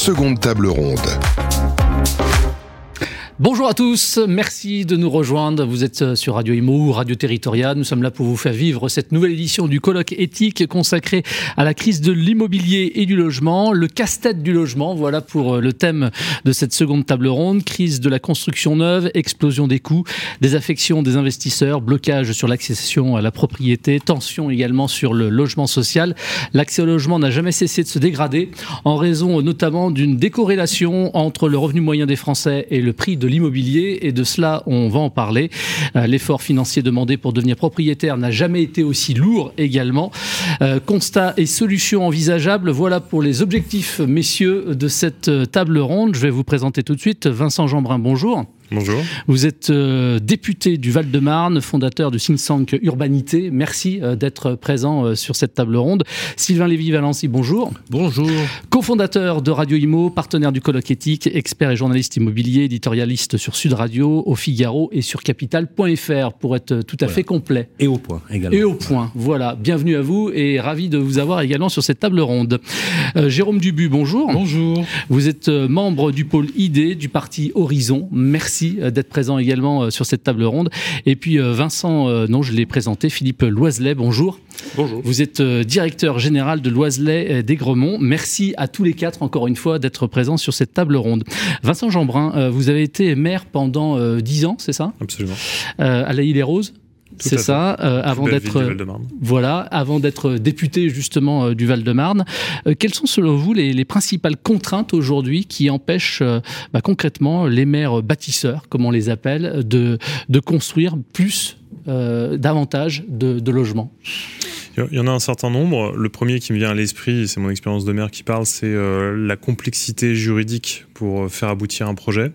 seconde table ronde. Bonjour à tous, merci de nous rejoindre. Vous êtes sur Radio Imo ou Radio Territoriale. Nous sommes là pour vous faire vivre cette nouvelle édition du colloque éthique consacré à la crise de l'immobilier et du logement, le casse-tête du logement. Voilà pour le thème de cette seconde table ronde. Crise de la construction neuve, explosion des coûts, désaffection des investisseurs, blocage sur l'accession à la propriété, tension également sur le logement social. L'accès au logement n'a jamais cessé de se dégrader en raison notamment d'une décorrélation entre le revenu moyen des Français et le prix de l'immobilier, et de cela on va en parler. L'effort financier demandé pour devenir propriétaire n'a jamais été aussi lourd également. Constat et solutions envisageables, voilà pour les objectifs, messieurs, de cette table ronde. Je vais vous présenter tout de suite Vincent Jeanbrun, bonjour. Bonjour. Vous êtes député du Val-de-Marne, fondateur du think tank Urbanité. Merci d'être présent sur cette table ronde. Sylvain Lévy-Valency, bonjour. Bonjour. Cofondateur de Radio Imo, partenaire du colloque éthique, expert et journaliste immobilier, éditorialiste sur Sud Radio, au Figaro et sur Capital.fr pour être tout à fait complet. Et au point également. Et au point, voilà. Bienvenue à vous et ravi de vous avoir également sur cette table ronde. Jérôme Dubu, bonjour. Bonjour. Vous êtes membre du pôle ID du parti Horizon. Merci d'être présent également sur cette table ronde. Et puis Vincent, non, je l'ai présenté, Philippe Loiselet, bonjour. Bonjour. Vous êtes directeur général de Loiselet d'Aigremont. Merci à tous les quatre, encore une fois, d'être présents sur cette table ronde. Vincent Jeanbrun, vous avez été maire pendant 10 ans, c'est ça ? Absolument. À La Île-et-Rose ? C'est ça, avant d'être député justement du Val-de-Marne. Quelles sont selon vous les principales contraintes aujourd'hui qui empêchent concrètement les maires bâtisseurs, comme on les appelle, de construire plus, davantage de logements ? Il y en a un certain nombre. Le premier qui me vient à l'esprit, c'est mon expérience de maire qui parle, c'est la complexité juridique pour faire aboutir un projet.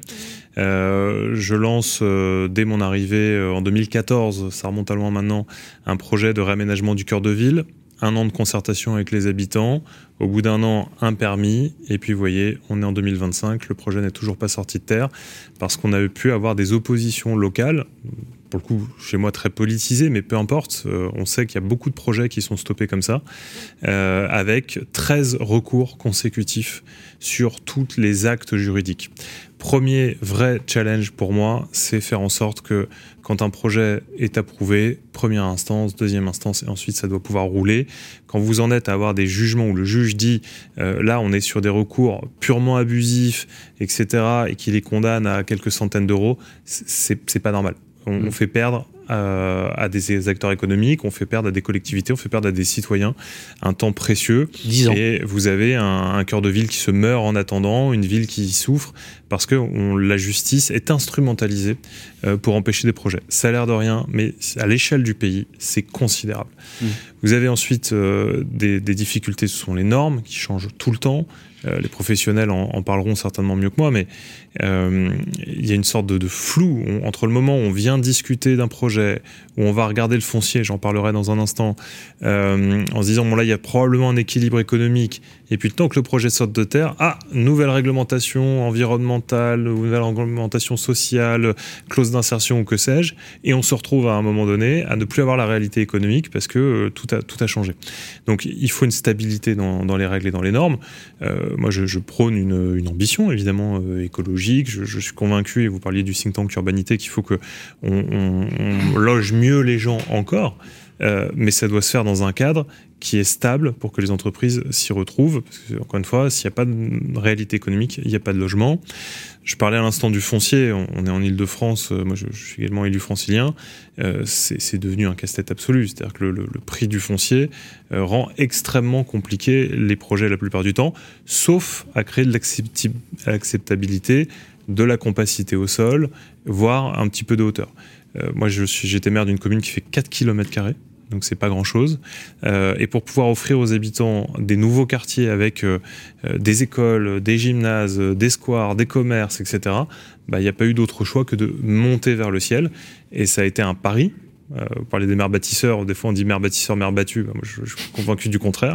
Je lance dès mon arrivée en 2014, ça remonte à loin maintenant, un projet de réaménagement du cœur de ville. 1 an de concertation avec les habitants, au bout d'1 an, un permis, et puis vous voyez, on est en 2025, le projet n'est toujours pas sorti de terre, parce qu'on a pu avoir des oppositions locales, pour le coup, chez moi, très politisées, mais peu importe, on sait qu'il y a beaucoup de projets qui sont stoppés comme ça, avec 13 recours consécutifs sur tous les actes juridiques. Premier vrai challenge pour moi, c'est faire en sorte que quand un projet est approuvé, première instance, deuxième instance, et ensuite ça doit pouvoir rouler. Quand vous en êtes à avoir des jugements où le juge dit là on est sur des recours purement abusifs, etc., et qui les condamne à quelques centaines d'euros, c'est pas normal. On fait perdre à des acteurs économiques, on fait perdre à des collectivités, on fait perdre à des citoyens un temps précieux. 10 ans. Et vous avez un cœur de ville qui se meurt en attendant, une ville qui souffre, parce que la justice est instrumentalisée pour empêcher des projets. Ça a l'air de rien, mais à l'échelle du pays, c'est considérable. Vous avez ensuite des difficultés, ce sont les normes qui changent tout le temps. Les professionnels en parleront certainement mieux que moi, mais il y a une sorte de flou entre le moment où on vient discuter d'un projet, où on va regarder le foncier, j'en parlerai dans un instant, en se disant, bon là, il y a probablement un équilibre économique, et puis le temps que le projet saute de terre, nouvelle réglementation environnementale, nouvelle réglementation sociale, clause d'insertion ou que sais-je, et on se retrouve à un moment donné à ne plus avoir la réalité économique parce que tout a changé. Donc il faut une stabilité dans les règles et dans les normes. Moi, je prône une ambition, évidemment, écologique. Je suis convaincu, et vous parliez du think tank Urbanité, qu'il faut qu'on loge mieux les gens encore, mais ça doit se faire dans un cadre qui est stable pour que les entreprises s'y retrouvent. Parce que, encore une fois, s'il n'y a pas de réalité économique, il n'y a pas de logement. Je parlais à l'instant du foncier, on est en Île-de-France, moi je suis également élu francilien, c'est devenu un casse-tête absolu. C'est-à-dire que le prix du foncier rend extrêmement compliqué les projets la plupart du temps, sauf à créer de l'acceptabilité, de la compacité au sol, voire un petit peu de hauteur. Moi j'étais maire d'une commune qui fait 4 km². Donc c'est pas grand-chose. Et pour pouvoir offrir aux habitants des nouveaux quartiers avec des écoles, des gymnases, des squares, des commerces, etc., il n'y a pas eu d'autre choix que de monter vers le ciel. Et ça a été un pari. Vous parlez des maires bâtisseurs, des fois on dit maire bâtisseur, maire battu, moi je suis convaincu du contraire.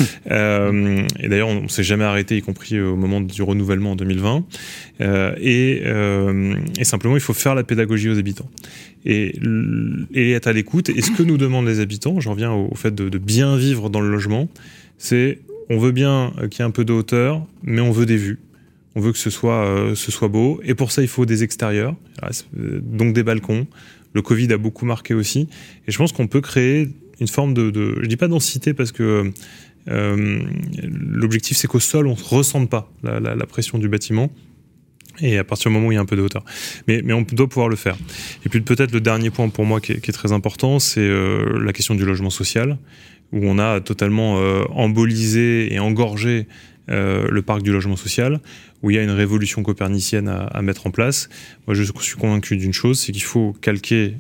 Et d'ailleurs on ne s'est jamais arrêté, y compris au moment du renouvellement en 2020. Et simplement il faut faire la pédagogie aux habitants. Et être à l'écoute. Et ce que nous demandent les habitants, j'en reviens au fait de bien vivre dans le logement, c'est on veut bien qu'il y ait un peu de hauteur, mais on veut des vues. On veut que ce soit beau. Et pour ça, il faut des extérieurs, donc des balcons. Le Covid a beaucoup marqué aussi. Et je pense qu'on peut créer une forme je ne dis pas densité parce que l'objectif, c'est qu'au sol, on ne ressente pas la pression du bâtiment. Et à partir du moment où il y a un peu de hauteur. Mais on doit pouvoir le faire. Et puis peut-être le dernier point pour moi qui est très important, c'est la question du logement social, où on a totalement embolisé et engorgé le parc du logement social, où il y a une révolution copernicienne à mettre en place. Moi, je suis convaincu d'une chose, c'est qu'il faut calquer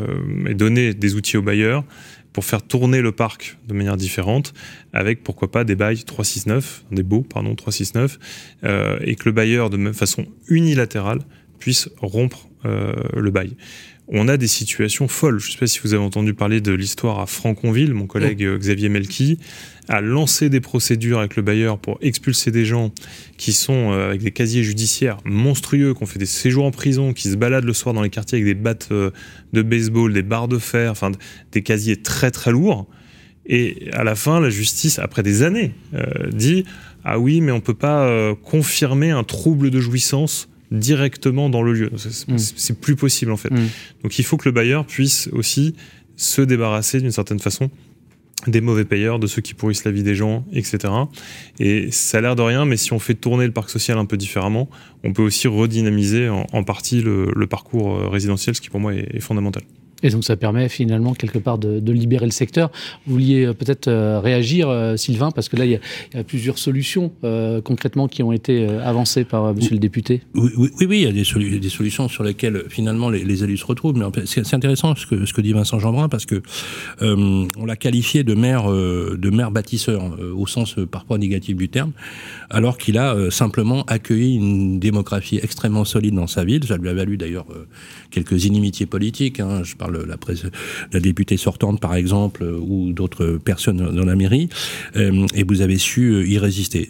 et donner des outils aux bailleurs pour faire tourner le parc de manière différente, avec pourquoi pas des bails 369, des baux, 369, et que le bailleur, de même façon unilatérale, puisse rompre le bail. On a des situations folles. Je ne sais pas si vous avez entendu parler de l'histoire à Franconville. Mon collègue Xavier Melki a lancé des procédures avec le bailleur pour expulser des gens qui sont avec des casiers judiciaires monstrueux, qui ont fait des séjours en prison, qui se baladent le soir dans les quartiers avec des battes de baseball, des barres de fer, enfin des casiers très très lourds. Et à la fin, la justice, après des années, dit « Ah oui, mais on ne peut pas confirmer un trouble de jouissance directement dans le lieu. » C'est plus possible en fait. Donc il faut que le bailleur puisse aussi se débarrasser d'une certaine façon des mauvais payeurs, de ceux qui pourrissent la vie des gens, etc. Et ça a l'air de rien, mais si on fait tourner le parc social un peu différemment, on peut aussi redynamiser en partie le parcours résidentiel, ce qui pour moi est fondamental. Et donc ça permet finalement quelque part de libérer le secteur. Vous vouliez peut-être réagir, Sylvain, parce que là il y a plusieurs solutions concrètement qui ont été avancées par monsieur le député. Oui, il y a des solutions sur lesquelles finalement les élus se retrouvent. Mais c'est intéressant ce que dit Vincent Jeanbrun, parce que on l'a qualifié de maire bâtisseur au sens parfois négatif du terme, alors qu'il a simplement accueilli une démographie extrêmement solide dans sa ville. Ça lui a valu d'ailleurs quelques inimitiés politiques. Je parle de la députée sortante, par exemple, ou d'autres personnes dans la mairie, et vous avez su y résister.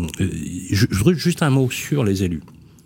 Je voudrais juste un mot sur les élus.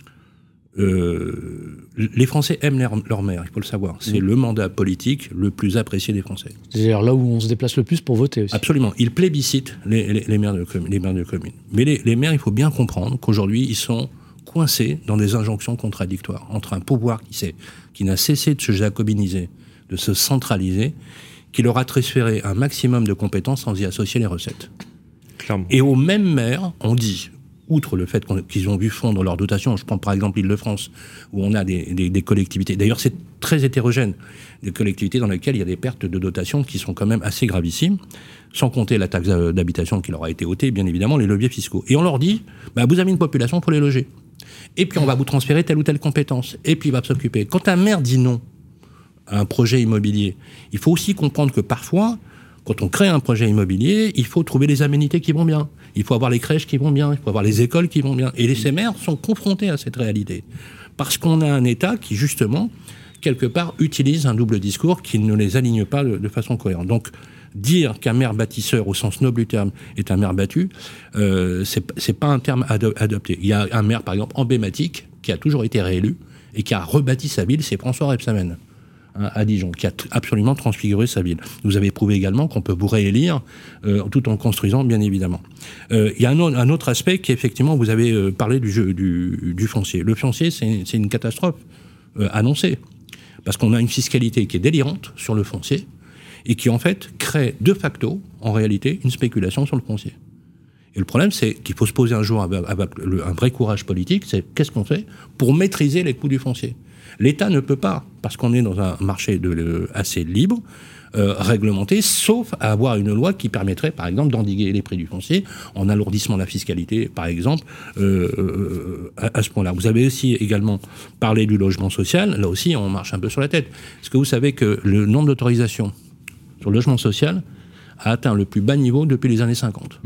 Les Français aiment leur maire, il faut le savoir. C'est le mandat politique le plus apprécié des Français. C'est d'ailleurs là où on se déplace le plus pour voter aussi. Absolument. Ils plébiscitent les maires de communes. Mais les maires, il faut bien comprendre qu'aujourd'hui, ils sont coincés dans des injonctions contradictoires entre un pouvoir qui n'a cessé de se jacobiniser, de se centraliser, qui leur a transféré un maximum de compétences sans y associer les recettes. Clairement. Et aux mêmes maires, on dit, outre le fait qu'ils ont vu fondre leur dotation, je prends par exemple l'Île-de-France, où on a des collectivités, d'ailleurs c'est très hétérogène, des collectivités dans lesquelles il y a des pertes de dotation qui sont quand même assez gravissimes, sans compter la taxe d'habitation qui leur a été ôtée, bien évidemment, les leviers fiscaux. Et on leur dit, vous avez une population pour les loger. Et puis on va vous transférer telle ou telle compétence. Et puis il va s'occuper. Quand un maire dit non à un projet immobilier, il faut aussi comprendre que parfois, quand on crée un projet immobilier, il faut trouver les aménités qui vont bien. Il faut avoir les crèches qui vont bien. Il faut avoir les écoles qui vont bien. Et ces maires sont confrontés à cette réalité. Parce qu'on a un État qui, justement, quelque part, utilise un double discours qui ne les aligne pas de façon cohérente. Donc, dire qu'un maire bâtisseur, au sens noble du terme, est un maire battu, c'est pas un terme adopté. Il y a un maire, par exemple, emblématique, qui a toujours été réélu et qui a rebâti sa ville, c'est François Rebsamen, à Dijon, qui a absolument transfiguré sa ville. Vous avez prouvé également qu'on peut vous réélire tout en construisant, bien évidemment. Il y a un autre aspect qui, effectivement, vous avez parlé du foncier. Le foncier, c'est une catastrophe annoncée, parce qu'on a une fiscalité qui est délirante sur le foncier, et qui, en fait, crée de facto, en réalité, une spéculation sur le foncier. Et le problème, c'est qu'il faut se poser un jour avec un vrai courage politique, c'est qu'est-ce qu'on fait pour maîtriser les coûts du foncier. L'État ne peut pas, parce qu'on est dans un marché assez libre, réglementé, sauf à avoir une loi qui permettrait, par exemple, d'endiguer les prix du foncier, en alourdissement de la fiscalité, par exemple, à ce point-là. Vous avez aussi également parlé du logement social, là aussi, on marche un peu sur la tête. Est-ce que vous savez que le nombre d'autorisations sur le logement social a atteint le plus bas niveau depuis les années 50.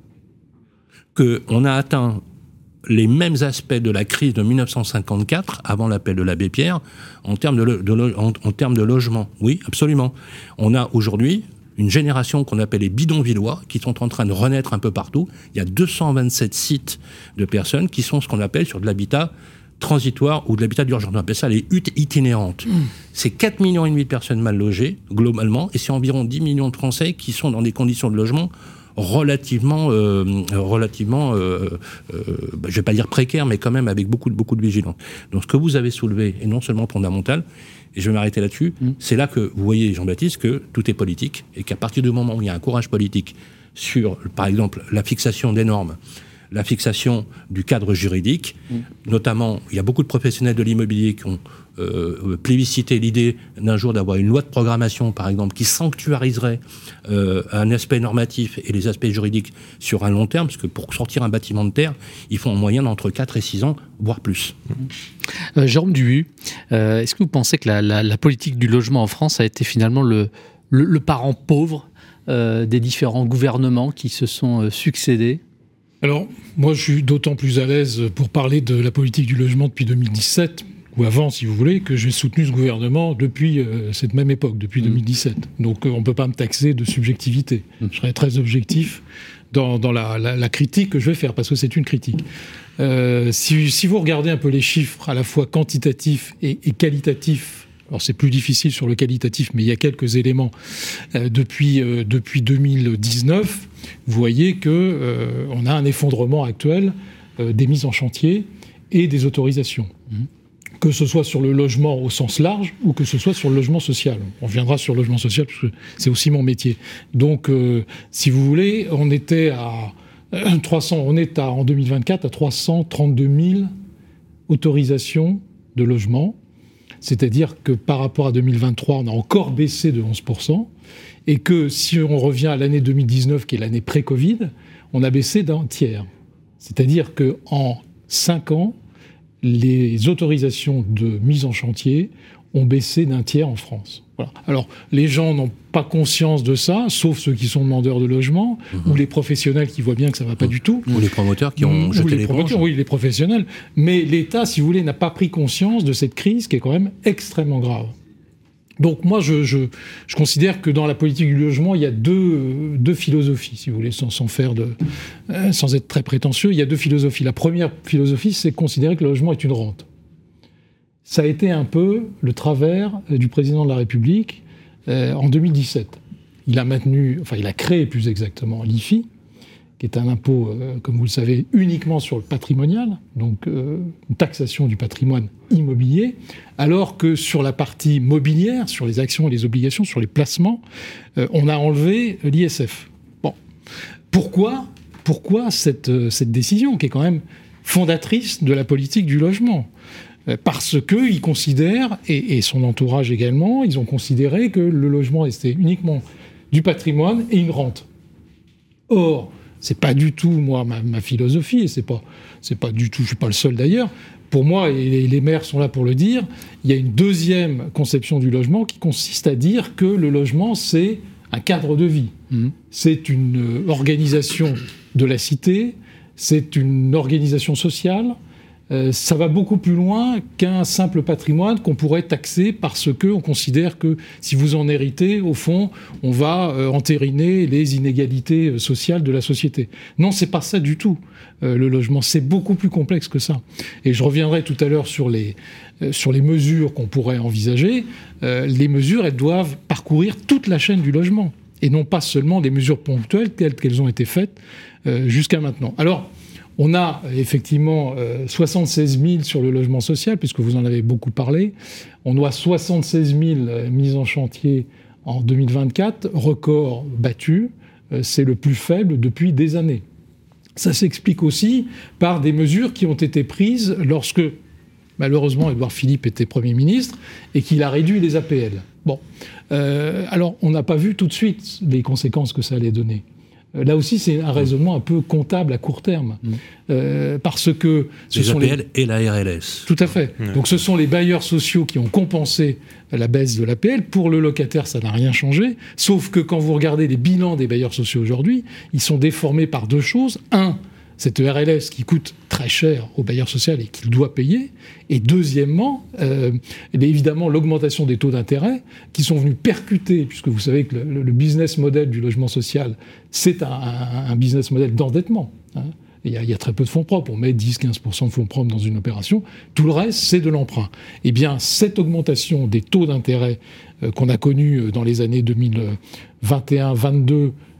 Qu'on a atteint les mêmes aspects de la crise de 1954, avant l'appel de l'abbé Pierre, en termes de logement. Oui, absolument. On a aujourd'hui une génération qu'on appelle les bidonvillois, qui sont en train de renaître un peu partout. Il y a 227 sites de personnes qui sont ce qu'on appelle sur de l'habitat transitoire ou de l'habitat d'urgence. On appelle ça les huttes itinérantes. C'est 4,5 millions de personnes mal logées, globalement, et c'est environ 10 millions de Français qui sont dans des conditions de logement relativement, je vais pas dire précaire, mais quand même avec beaucoup de vigilance. Donc ce que vous avez soulevé est non seulement fondamental, et je vais m'arrêter là-dessus, c'est là que vous voyez, Jean-Baptiste, que tout est politique, et qu'à partir du moment où il y a un courage politique sur, par exemple, la fixation des normes, la fixation du cadre juridique, notamment, il y a beaucoup de professionnels de l'immobilier qui ont plébiscité l'idée d'un jour d'avoir une loi de programmation, par exemple, qui sanctuariserait un aspect normatif et les aspects juridiques sur un long terme, parce que pour sortir un bâtiment de terre, il faut en moyenne entre 4 et 6 ans, voire plus. Jérôme Duhu, est-ce que vous pensez que la politique du logement en France a été finalement le parent pauvre des différents gouvernements qui se sont succédés ? Alors, moi, je suis d'autant plus à l'aise pour parler de la politique du logement depuis 2017, ou avant, si vous voulez, que j'ai soutenu ce gouvernement depuis cette même époque, depuis 2017. Donc, on ne peut pas me taxer de subjectivité. Je serai très objectif dans la critique que je vais faire, parce que c'est une critique. Si vous regardez un peu les chiffres, à la fois quantitatifs et qualitatifs, alors c'est plus difficile sur le qualitatif, mais il y a quelques éléments depuis 2019. Vous voyez que on a un effondrement actuel des mises en chantier et des autorisations. Que ce soit sur le logement au sens large ou que ce soit sur le logement social. On reviendra sur le logement social parce que c'est aussi mon métier. Donc, si vous voulez, on était en 2024 à 332 000 autorisations de logement. C'est-à-dire que par rapport à 2023, on a encore baissé de 11%, et que si on revient à l'année 2019, qui est l'année pré-Covid, on a baissé d'un tiers. C'est-à-dire qu'en 5 ans, les autorisations de mise en chantier ont baissé d'un tiers en France. Voilà. Alors, les gens n'ont pas conscience de ça, sauf ceux qui sont demandeurs de logement, ou les professionnels qui voient bien que ça ne va pas du tout. Ou les promoteurs qui ont jeté l'éponge. Oui, les professionnels. Mais l'État, si vous voulez, n'a pas pris conscience de cette crise qui est quand même extrêmement grave. Donc moi, je considère que dans la politique du logement, il y a deux philosophies, si vous voulez, sans être très prétentieux. Il y a deux philosophies. La première philosophie, c'est considérer que le logement est une rente. Ça a été un peu le travers du président de la République en 2017. Il a créé plus exactement l'IFI, qui est un impôt, comme vous le savez, uniquement sur le patrimonial, donc une taxation du patrimoine immobilier, alors que sur la partie mobilière, sur les actions et les obligations, sur les placements, on a enlevé l'ISF. Bon, pourquoi cette décision qui est quand même fondatrice de la politique du logement ? Parce qu'ils considèrent, et son entourage également, ils ont considéré que le logement était uniquement du patrimoine et une rente. Or, c'est pas du tout, moi, ma philosophie, et c'est pas du tout, je suis pas le seul d'ailleurs. Pour moi, et les maires sont là pour le dire, il y a une deuxième conception du logement qui consiste à dire que le logement, c'est un cadre de vie. C'est une organisation de la cité, c'est une organisation sociale. Ça va beaucoup plus loin qu'un simple patrimoine qu'on pourrait taxer parce qu'on considère que si vous en héritez, au fond, on va entériner les inégalités sociales de la société. Non, c'est pas ça du tout, le logement. C'est beaucoup plus complexe que ça. Et je reviendrai tout à l'heure sur les mesures qu'on pourrait envisager. Les mesures, elles doivent parcourir toute la chaîne du logement et non pas seulement des mesures ponctuelles telles qu'elles ont été faites jusqu'à maintenant. Alors, on a effectivement 76 000 sur le logement social, puisque vous en avez beaucoup parlé. On doit 76 000 mises en chantier en 2024, record battu. C'est le plus faible depuis des années. Ça s'explique aussi par des mesures qui ont été prises lorsque, malheureusement, Édouard Philippe était Premier ministre et qu'il a réduit les APL. Bon, alors on n'a pas vu tout de suite les conséquences que ça allait donner. Là aussi, c'est un raisonnement un peu comptable à court terme. Parce que les APL et la RLS. Tout à fait. Donc ce sont les bailleurs sociaux qui ont compensé la baisse de l'APL. Pour le locataire, ça n'a rien changé. Sauf que quand vous regardez les bilans des bailleurs sociaux aujourd'hui, ils sont déformés par deux choses. Un, cette RLS qui coûte très cher au bailleur social et qu'il doit payer. Et deuxièmement, évidemment, l'augmentation des taux d'intérêt qui sont venus percuter, puisque vous savez que le business model du logement social, c'est un business model d'endettement. Hein. Il y a très peu de fonds propres. On met 10-15% de fonds propres dans une opération. Tout le reste, c'est de l'emprunt. Eh bien, cette augmentation des taux d'intérêt qu'on a connue dans les années 2021-22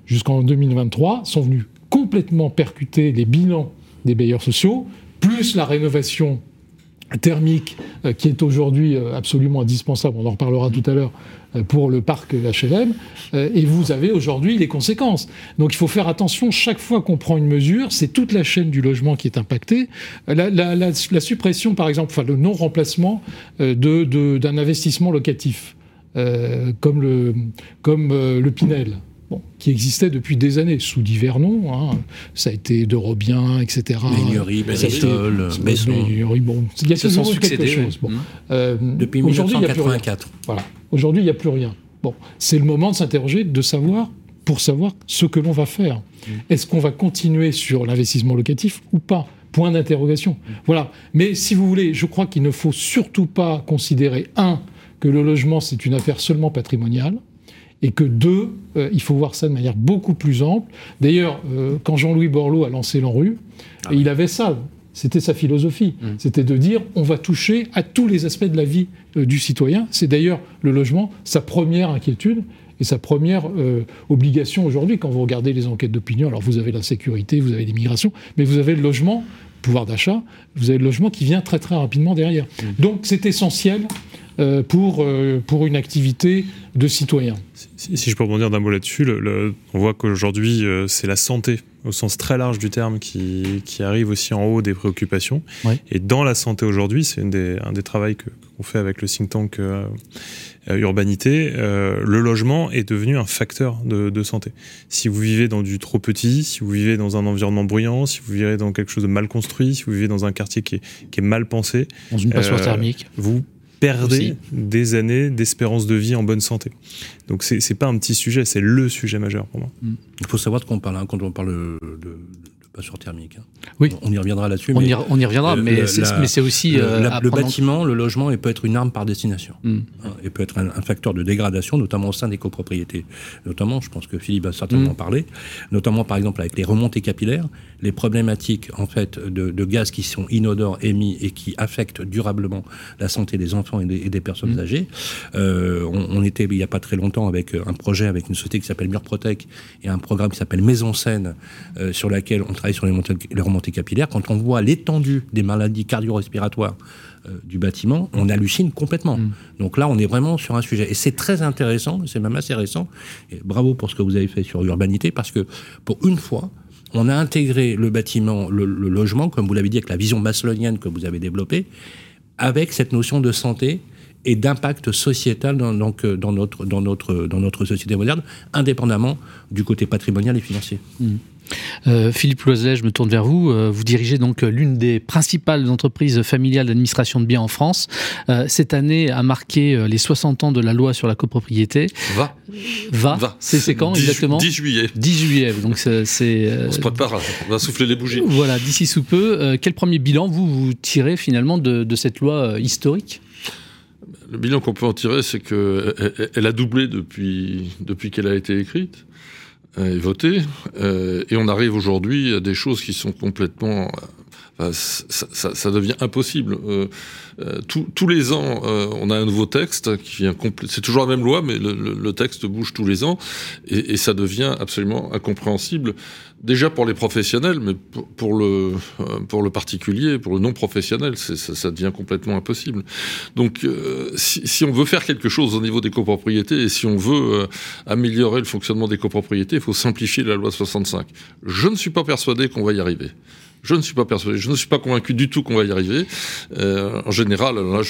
jusqu'en 2023 sont venus complètement percuter les bilans des bailleurs sociaux, plus la rénovation thermique qui est aujourd'hui absolument indispensable, on en reparlera tout à l'heure, pour le parc HLM, et vous avez aujourd'hui les conséquences. Donc il faut faire attention, chaque fois qu'on prend une mesure, c'est toute la chaîne du logement qui est impactée. La suppression, par exemple, enfin le non-remplacement d'un investissement locatif, comme le Pinel. Qui existait depuis des années, sous divers noms. Hein. Ça a été d'Eurobien, etc. Meignery, Bessol, Besson. Bon, il y a toujours quelque chose. Bon. Depuis 1984. Voilà. Aujourd'hui, il n'y a plus rien. Bon, c'est le moment de s'interroger, pour savoir ce que l'on va faire. Est-ce qu'on va continuer sur l'investissement locatif ou pas ? Point d'interrogation. Voilà. Mais si vous voulez, je crois qu'il ne faut surtout pas considérer, que le logement, c'est une affaire seulement patrimoniale, et que il faut voir ça de manière beaucoup plus ample. D'ailleurs, quand Jean-Louis Borloo a lancé l'ANRU, il avait ça, c'était sa philosophie. C'était de dire, on va toucher à tous les aspects de la vie du citoyen. C'est d'ailleurs le logement, sa première inquiétude et sa première obligation aujourd'hui. Quand vous regardez les enquêtes d'opinion, alors vous avez la sécurité, vous avez l'immigration, mais vous avez le logement, pouvoir d'achat, vous avez le logement qui vient très très rapidement derrière. Donc c'est essentiel pour une activité de citoyen. Si je peux rebondir d'un mot là-dessus, on voit qu'aujourd'hui, c'est la santé, au sens très large du terme, qui arrive aussi en haut des préoccupations. Ouais. Et dans la santé aujourd'hui, c'est un des travaux qu'on fait avec le think tank Urbanité, le logement est devenu un facteur de santé. Si vous vivez dans du trop petit, si vous vivez dans un environnement bruyant, si vous vivez dans quelque chose de mal construit, si vous vivez dans un quartier qui est mal pensé, dans une passoire thermique, vous perdez des années d'espérance de vie en bonne santé. Donc c'est pas un petit sujet, c'est le sujet majeur pour moi. Il faut savoir de quoi on parle quand on parle de passoire thermique. Oui. On y reviendra là-dessus. On y reviendra, mais c'est aussi... le bâtiment, le logement, il peut être une arme par destination. Il peut être un facteur de dégradation, notamment au sein des copropriétés. Notamment, je pense que Philippe va certainement parler, notamment par exemple avec les remontées capillaires, les problématiques en fait de gaz qui sont inodores émis et qui affectent durablement la santé des enfants et des personnes âgées. On était il n'y a pas très longtemps avec un projet avec une société qui s'appelle Murprotec et un programme qui s'appelle Maison Saine sur laquelle on travaille sur les remontées capillaires. Quand on voit l'étendue des maladies cardio-respiratoires du bâtiment, on hallucine complètement. Donc là, on est vraiment sur un sujet. Et c'est très intéressant, c'est même assez récent. Et bravo pour ce que vous avez fait sur Urbanité, parce que pour une fois, on a intégré le bâtiment, le logement, comme vous l'avez dit, avec la vision maslownienne que vous avez développée, avec cette notion de santé et d'impact sociétal dans notre société moderne, indépendamment du côté patrimonial et financier. Philippe Loiselet, je me tourne vers vous. Vous dirigez donc l'une des principales entreprises familiales d'administration de biens en France. Cette année a marqué les 60 ans de la loi sur la copropriété. Va. C'est quand exactement ? 10 juillet. 10 juillet. Donc c'est on se prépare, on va souffler les bougies. Voilà, d'ici sous peu. Quel premier bilan vous tirez finalement de cette loi historique ? Le bilan qu'on peut en tirer, c'est qu'elle a doublé depuis qu'elle a été écrite et votée. Et on arrive aujourd'hui à des choses qui sont complètement... ça devient impossible. Tous les ans, on a un nouveau texte qui vient c'est toujours la même loi, mais le texte bouge tous les ans, et ça devient absolument incompréhensible. Déjà pour les professionnels, mais pour le particulier, pour le non professionnel, ça devient complètement impossible. Donc, si on veut faire quelque chose au niveau des copropriétés et si on veut améliorer le fonctionnement des copropriétés, il faut simplifier la loi 65. Je ne suis pas persuadé qu'on va y arriver. Je ne suis pas persuadé, je ne suis pas convaincu du tout qu'on va y arriver. En général, là,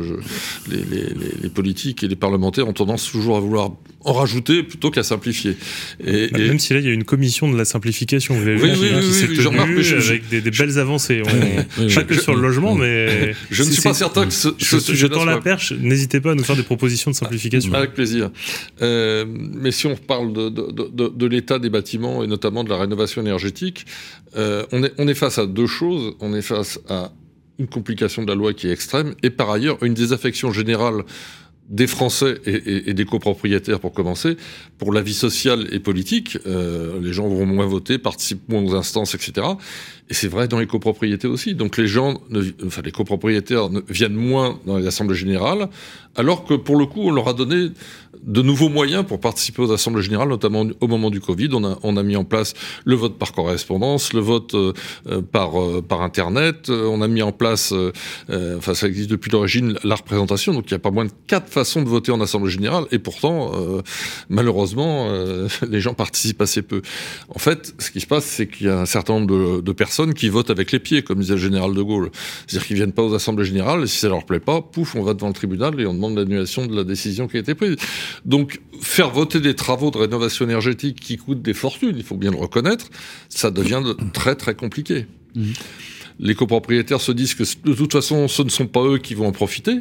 les politiques et les parlementaires ont tendance toujours à vouloir en rajouter plutôt qu'à simplifier. Même si là, il y a une commission de la simplification, vous l'avez vu, qui s'est tenue avec des belles avancées. Pas que sur le logement, mais... Je ne suis pas certain que ce sujet-là... Je tends la perche, n'hésitez pas à nous faire des propositions de simplification. Avec plaisir. Mais si on parle de l'état des bâtiments et notamment de la rénovation énergétique, on est face à deux choses. On est face à une complication de la loi qui est extrême et par ailleurs une désaffection générale des Français et des copropriétaires pour commencer, pour la vie sociale et politique. Les gens vont moins voter, participent moins aux instances, etc. Et c'est vrai dans les copropriétés aussi. Donc les copropriétaires viennent moins dans les assemblées générales, alors que pour le coup, on leur a donné de nouveaux moyens pour participer aux assemblées générales, notamment au moment du Covid. On a mis en place le vote par correspondance, le vote par Internet. On a mis en place, ça existe depuis l'origine, la représentation. Donc il y a pas moins de 4 façons de voter en assemblée générale. Et pourtant, malheureusement, les gens participent assez peu. En fait, ce qui se passe, c'est qu'il y a un certain nombre de personnes qui votent avec les pieds, comme disait le général de Gaulle. C'est-à-dire qu'ils viennent pas aux assemblées générales, et si ça leur plaît pas, pouf, on va devant le tribunal et on demande l'annulation de la décision qui a été prise. Donc, faire voter des travaux de rénovation énergétique qui coûtent des fortunes, il faut bien le reconnaître, ça devient très très compliqué. Les copropriétaires se disent que de toute façon, ce ne sont pas eux qui vont en profiter,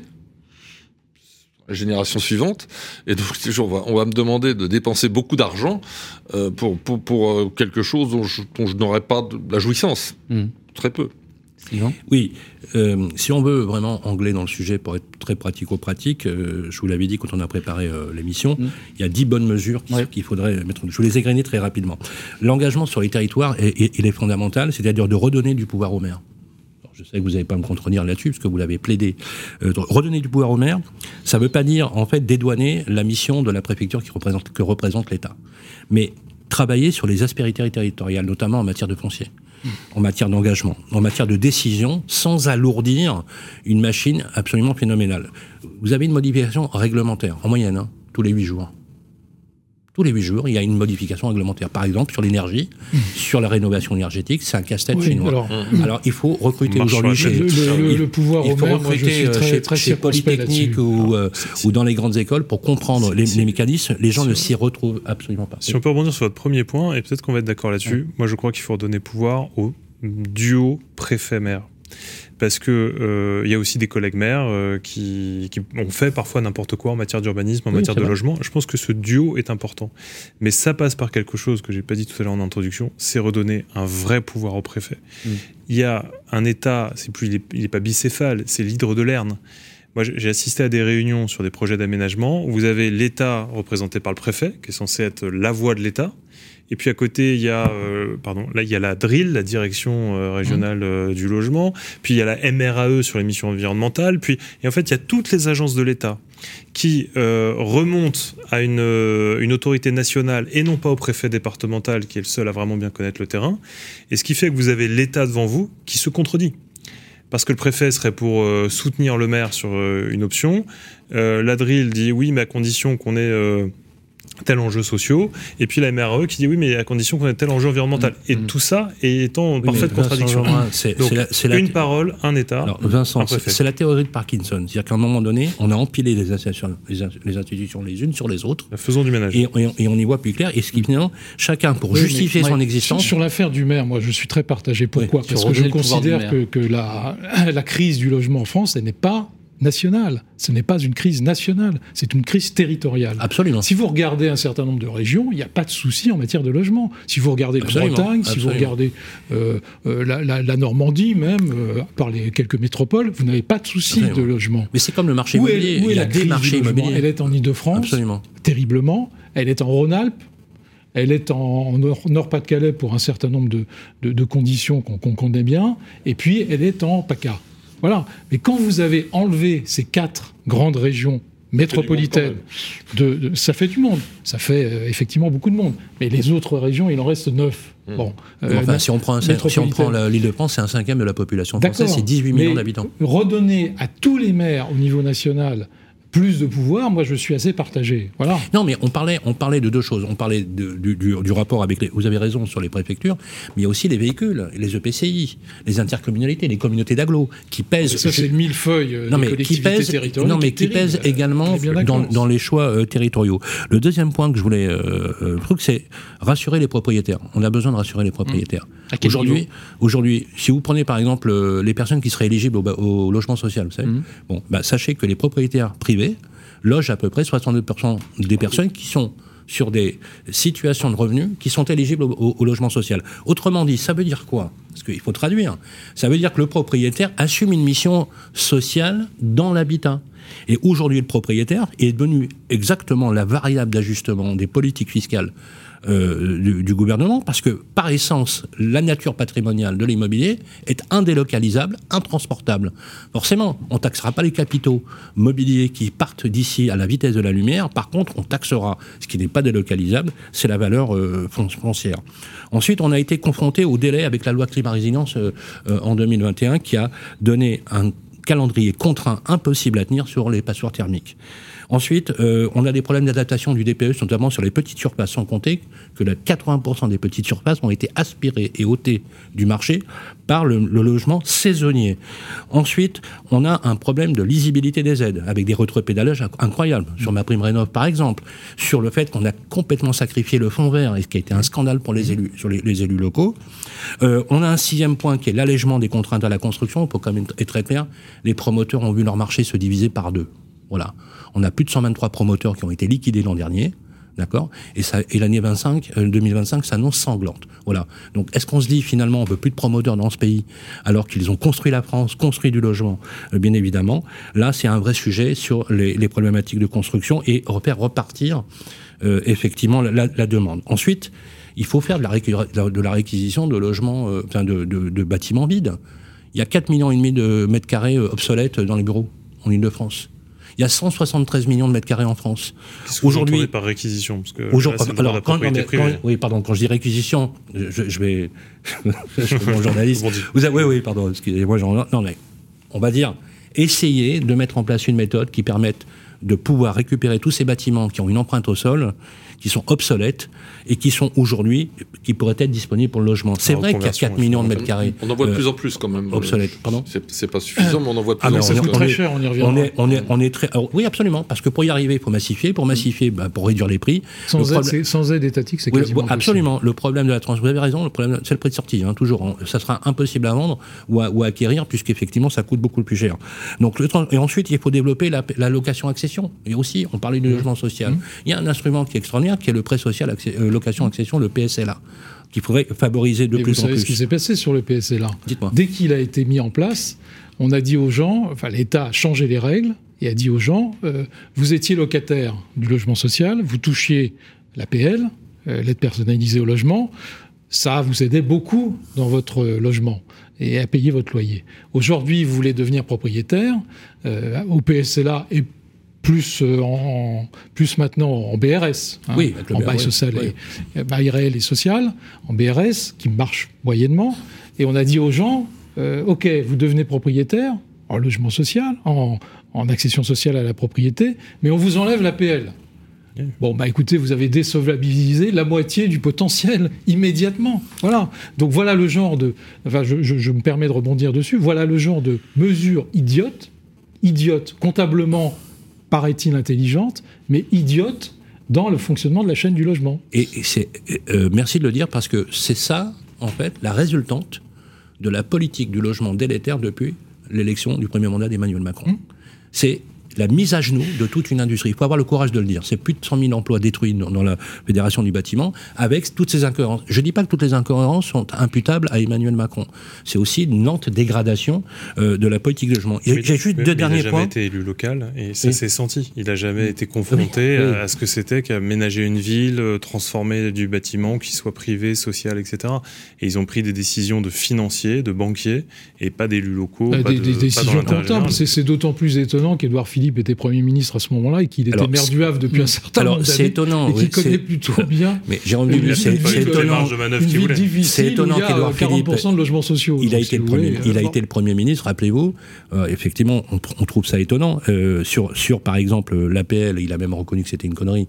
la génération suivante, et donc on va me demander de dépenser beaucoup d'argent pour quelque chose dont je n'aurais pas de la jouissance. Très peu. Oui, si on veut vraiment angler dans le sujet pour être très pratico-pratique, je vous l'avais dit quand on a préparé l'émission, il y a 10 bonnes mesures qu'il faudrait mettre. Je vous les ai égrener très rapidement. L'engagement sur les territoires, il est fondamental, c'est-à-dire de redonner du pouvoir aux maires. Je sais que vous n'allez pas me contredire là-dessus, parce que vous l'avez plaidé. Redonner du pouvoir aux maires, ça ne veut pas dire, en fait, dédouaner la mission de la préfecture que représente l'État. Mais travailler sur les aspérités territoriales, notamment en matière de foncier, en matière d'engagement, en matière de décision, sans alourdir une machine absolument phénoménale. Vous avez une modification réglementaire, en moyenne, tous les 8 jours. Tous les 8 jours, il y a une modification réglementaire. Par exemple, sur l'énergie, sur la rénovation énergétique, c'est un casse-tête chinois. Alors, il faut recruter aujourd'hui chez... Le pouvoir il faut recruter chez Polytechnique ou dans les grandes écoles pour comprendre les mécanismes. Les gens ne s'y retrouvent absolument pas. Si on peut rebondir sur votre premier point, et peut-être qu'on va être d'accord là-dessus, moi je crois qu'il faut redonner pouvoir au duo préfet-maire. Parce que y a aussi des collègues maires qui ont fait parfois n'importe quoi en matière d'urbanisme, en matière de logement. Je pense que ce duo est important. Mais ça passe par quelque chose que j'ai pas dit tout à l'heure en introduction, c'est redonner un vrai pouvoir au préfet. Il y a un État, il est pas bicéphale, c'est l'hydre de Lerne. Moi, j'ai assisté à des réunions sur des projets d'aménagement où vous avez l'État représenté par le préfet, qui est censé être la voix de l'État. Et puis à côté, il y a la DRIL, la direction régionale du logement. Puis il y a la MRAE sur les missions environnementales. Et en fait, il y a toutes les agences de l'État qui remontent à une autorité nationale et non pas au préfet départemental, qui est le seul à vraiment bien connaître le terrain. Et ce qui fait que vous avez l'État devant vous qui se contredit. Parce que le préfet serait pour soutenir le maire sur une option. La DRIL dit oui, mais à condition qu'on ait tel enjeu sociaux. Et puis la MRE qui dit oui, mais à condition qu'on ait tel enjeu environnemental. Et tout ça est en parfaite contradiction. Une parole, un État. Alors, Vincent, c'est la théorie de Parkinson. C'est-à-dire qu'à un moment donné, on a empilé les institutions les unes sur les autres. Faisons du ménage. Et on y voit plus clair. Et ce qui vient, chacun pour justifier son existence. Sur l'affaire du maire, moi, je suis très partagé. Pourquoi ? Parce que je considère que la crise du logement en France, elle n'est pas nationale. Ce n'est pas une crise nationale, c'est une crise territoriale. Absolument. Si vous regardez un certain nombre de régions, il n'y a pas de souci en matière de logement. Si vous regardez la Bretagne, si vous regardez la Normandie même, par les quelques métropoles, vous n'avez pas de souci de logement. Mais c'est comme le marché immobilier. Où est la crise du logement ? Elle est en Île-de-France, terriblement. Elle est en Rhône-Alpes. Elle est en Nord-Pas-de-Calais pour un certain nombre de conditions qu'on connaît bien. Et puis, elle est en PACA. Voilà. Mais quand vous avez enlevé ces 4 grandes régions métropolitaines, ça fait du monde. Ça fait effectivement beaucoup de monde. Mais les autres régions, il en reste 9. Bon, si on prend l'Île-de-France, c'est un 5e de la population française, c'est 18 millions d'habitants. Redonner à tous les maires au niveau national plus de pouvoir, moi je suis assez partagé. Voilà. Non, mais on parlait de 2 choses. On parlait du rapport avec vous avez raison sur les préfectures, mais il y a aussi les véhicules, les EPCI, les intercommunalités, les communautés d'agglo qui pèsent. Ça, c'est le millefeuille des collectivités territoriales. Non, mais qui pèsent également dans les choix territoriaux. Le deuxième point que je voulais c'est rassurer les propriétaires. On a besoin de rassurer les propriétaires. Aujourd'hui, si vous prenez par exemple les personnes qui seraient éligibles au logement social, vous savez, sachez que les propriétaires privés logent à peu près 62% des personnes qui sont sur des situations de revenus qui sont éligibles au logement social. Autrement dit, ça veut dire quoi ? Parce qu'il faut traduire. Ça veut dire que le propriétaire assume une mission sociale dans l'habitat. Et aujourd'hui, le propriétaire est devenu exactement la variable d'ajustement des politiques fiscales du gouvernement, parce que par essence, la nature patrimoniale de l'immobilier est indélocalisable, intransportable. Forcément, on ne taxera pas les capitaux mobiliers qui partent d'ici à la vitesse de la lumière. Par contre, on taxera ce qui n'est pas délocalisable, c'est la valeur foncière. Ensuite, on a été confronté au délai avec la loi climat-résilience en 2021 qui a donné un calendrier contraint impossible à tenir sur les passoires thermiques. Ensuite, on a des problèmes d'adaptation du DPE, notamment sur les petites surfaces, sans compter que 80% des petites surfaces ont été aspirées et ôtées du marché par le logement saisonnier. Ensuite, on a un problème de lisibilité des aides, avec des retropédalages incroyables, sur MaPrimeRénov' par exemple, sur le fait qu'on a complètement sacrifié le fonds vert, et ce qui a été un scandale pour les élus, sur les élus locaux. On a un 6e point qui est l'allègement des contraintes à la construction. Pour quand même être très clair, les promoteurs ont vu leur marché se diviser par 2. Voilà. On a plus de 123 promoteurs qui ont été liquidés l'an dernier, d'accord ? Et l'année 2025 s'annonce sanglante. Voilà. Donc, est-ce qu'on se dit, finalement, on veut plus de promoteurs dans ce pays, alors qu'ils ont construit la France, construit du logement, bien évidemment. Là, c'est un vrai sujet sur les problématiques de construction et repartir, effectivement, la demande. Ensuite, il faut faire de la réquisition de logements, de bâtiments vides. Il y a 4,5 millions de mètres carrés obsolètes dans les bureaux, en Ile-de-France. Il y a 173 millions de mètres carrés en France. Qu'est-ce que vous entendez par réquisition ? Parce que quand je dis réquisition, je vais mon journaliste. Oui, pardon, excusez-moi. Non, mais on va dire essayer de mettre en place une méthode qui permette de pouvoir récupérer tous ces bâtiments qui ont une empreinte au sol, qui sont obsolètes et qui sont aujourd'hui, qui pourraient être disponibles pour le logement. C'est vrai qu'il y a 4 millions de mètres carrés. On en voit de plus en plus quand même. Obsolètes, pardon ? C'est pas suffisant, mais on en voit de plus en plus. Ça coûte très cher, on y reviendra. On est très... Alors, oui, absolument, parce que pour y arriver, il faut massifier. Pour massifier, pour réduire les prix... Sans aide étatique, c'est quasiment absolument. Le problème de la tranche, vous avez raison, c'est le prix de sortie, toujours. Ça sera impossible à vendre ou à acquérir, puisqu'effectivement, ça coûte beaucoup plus cher. Donc, et ensuite, il faut développer la location-accession. Et aussi, on parlait du logement social. Il y a un instrument qui est extraordinaire, qui est le prêt social location-accession, le PSLA, qu'il faudrait favoriser de plus en plus. Vous savez ce qui s'est passé sur le PSLA ? Dites-moi. Dès qu'il a été mis en place, on a dit aux gens, l'État a changé les règles et a dit aux gens, vous étiez locataire du logement social, vous touchiez l'APL, l'aide personnalisée au logement, ça vous aidait beaucoup dans votre logement et à payer votre loyer. Aujourd'hui, vous voulez devenir propriétaire, au PSLA et plus maintenant en BRS, oui, en bail social, bail réel et social, en BRS, qui marche moyennement. Et on a dit aux gens, OK, vous devenez propriétaire en logement social, en accession sociale à la propriété, mais on vous enlève l'APL. Bon, écoutez, vous avez désolvabilisé la moitié du potentiel immédiatement. Voilà. Donc voilà le genre de... je me permets de rebondir dessus. Voilà le genre de mesures idiotes, comptablement, paraît-il intelligente, mais idiote dans le fonctionnement de la chaîne du logement. Et merci de le dire, parce que c'est ça, en fait, la résultante de la politique du logement délétère depuis l'élection du premier mandat d'Emmanuel Macron. C'est la mise à genoux de toute une industrie. Il faut avoir le courage de le dire. C'est plus de 100 000 emplois détruits dans la Fédération du bâtiment, avec toutes ces incohérences. Je ne dis pas que toutes les incohérences sont imputables à Emmanuel Macron. C'est aussi une lente dégradation de la politique de logement. J'ai juste deux derniers points. Il n'a jamais été élu local, et ça s'est senti. Il n'a jamais été confronté à ce que c'était qu'aménager une ville, transformer du bâtiment, qu'il soit privé, social, etc. Et ils ont pris des décisions de financiers, de banquiers, et pas d'élus locaux. Des décisions comptables. C'est d'autant plus étonnant qu'Édouard Philippe était Premier ministre à ce moment-là et qu'il était maire du Havre depuis un certain nombre d'années. C'est étonnant. Et qu'il connaît plutôt bien. Mais j'ai envie de dire, c'est étonnant. C'est étonnant qu'Édouard Philippe... 40% de logements sociaux. Il a été le Premier ministre, rappelez-vous. Effectivement, on trouve ça étonnant. Sur, par exemple, l'APL, il a même reconnu que c'était une connerie.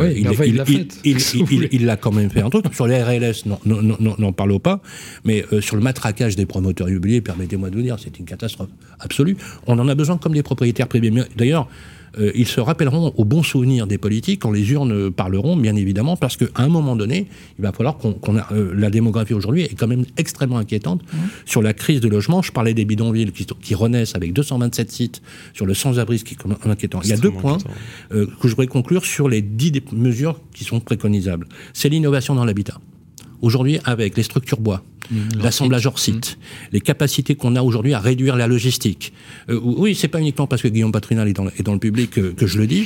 Il l'a quand même fait un truc. Sur les RLS, n'en parlons pas. Mais sur le matraquage des promoteurs immobiliers, permettez-moi de vous dire, c'est une catastrophe absolue. On en a besoin comme des propriétaires privés. D'ailleurs, ils se rappelleront au bon souvenir des politiques quand les urnes parleront, bien évidemment, parce qu'à un moment donné, il va falloir la démographie aujourd'hui est quand même extrêmement inquiétante sur la crise de logement. Je parlais des bidonvilles qui renaissent avec 227 sites sur le sans-abrisme qui est inquiétant. Il y a deux points que je voudrais conclure sur les 10 mesures qui sont préconisables. C'est l'innovation dans l'habitat. Aujourd'hui, avec les structures bois, l'assemblage hors site, les capacités qu'on a aujourd'hui à réduire la logistique. Oui, c'est pas uniquement parce que Guillaume Patrinal est dans le public que je le dis.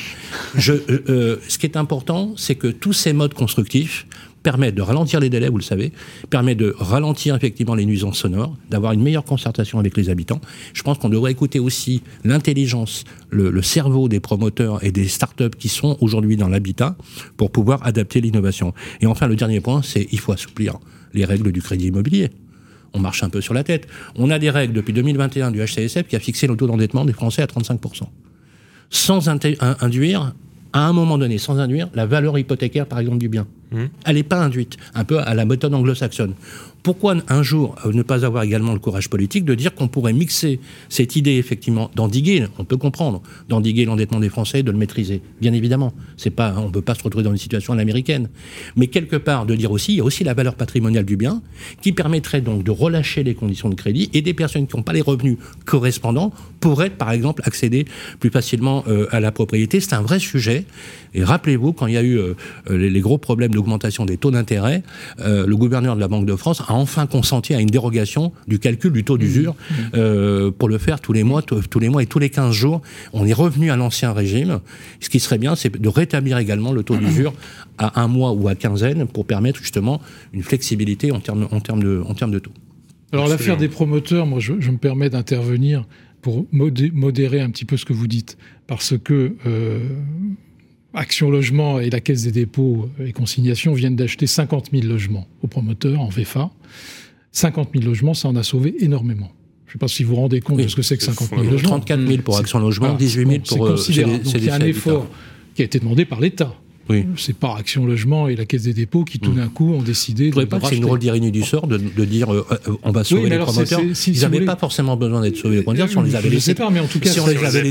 Ce qui est important, c'est que tous ces modes constructifs permettent de ralentir les délais, vous le savez, permettent de ralentir effectivement les nuisances sonores, d'avoir une meilleure concertation avec les habitants. Je pense qu'on devrait écouter aussi l'intelligence, le cerveau des promoteurs et des startups qui sont aujourd'hui dans l'habitat pour pouvoir adapter l'innovation. Et enfin, le dernier point, c'est il faut assouplir les règles du crédit immobilier. On marche un peu sur la tête. On a des règles depuis 2021 du HCSF qui a fixé le taux d'endettement des Français à 35%. Sans induire, à un moment donné, sans induire la valeur hypothécaire, par exemple, du bien. Elle n'est pas induite, un peu à la méthode anglo-saxonne. Pourquoi un jour ne pas avoir également le courage politique de dire qu'on pourrait mixer cette idée, effectivement, d'endiguer, on peut comprendre, d'endiguer l'endettement des Français, de le maîtriser, bien évidemment. On ne peut pas se retrouver dans une situation à l'américaine. Mais quelque part, de dire aussi, il y a aussi la valeur patrimoniale du bien, qui permettrait donc de relâcher les conditions de crédit, et des personnes qui n'ont pas les revenus correspondants pourraient, par exemple, accéder plus facilement à la propriété. C'est un vrai sujet. Et rappelez-vous, quand il y a eu les gros problèmes d'augmentation des taux d'intérêt, le gouverneur de la Banque de France a enfin consenti à une dérogation du calcul du taux d'usure pour le faire tous les mois et tous les 15 jours. On est revenu à l'ancien régime. Ce qui serait bien, c'est de rétablir également le taux d'usure à 1 mois ou à quinzaine pour permettre justement une flexibilité en termes de taux. Alors l'affaire des promoteurs, moi je me permets d'intervenir pour modérer un petit peu ce que vous dites, parce que Action Logement et la Caisse des dépôts et consignations viennent d'acheter 50 000 logements aux promoteurs en VFA. 50 000 logements, ça en a sauvé énormément. Je ne sais pas si vous vous rendez compte de ce que c'est que 50 000 logements. 34 000 pour Action Logement, 18 000 pour... C'est considérable. Donc il y a un effort qui a été demandé par l'État. Oui. C'est pas Action Logement et la Caisse des dépôts qui, tout d'un coup, ont décidé de pas que c'est une rôle d'ironie du sort de dire on va sauver les promoteurs. Ils n'avaient pas forcément besoin d'être sauvés les promoteurs si on les avait laissés. Je sais pas, mais en tout cas, si on les avait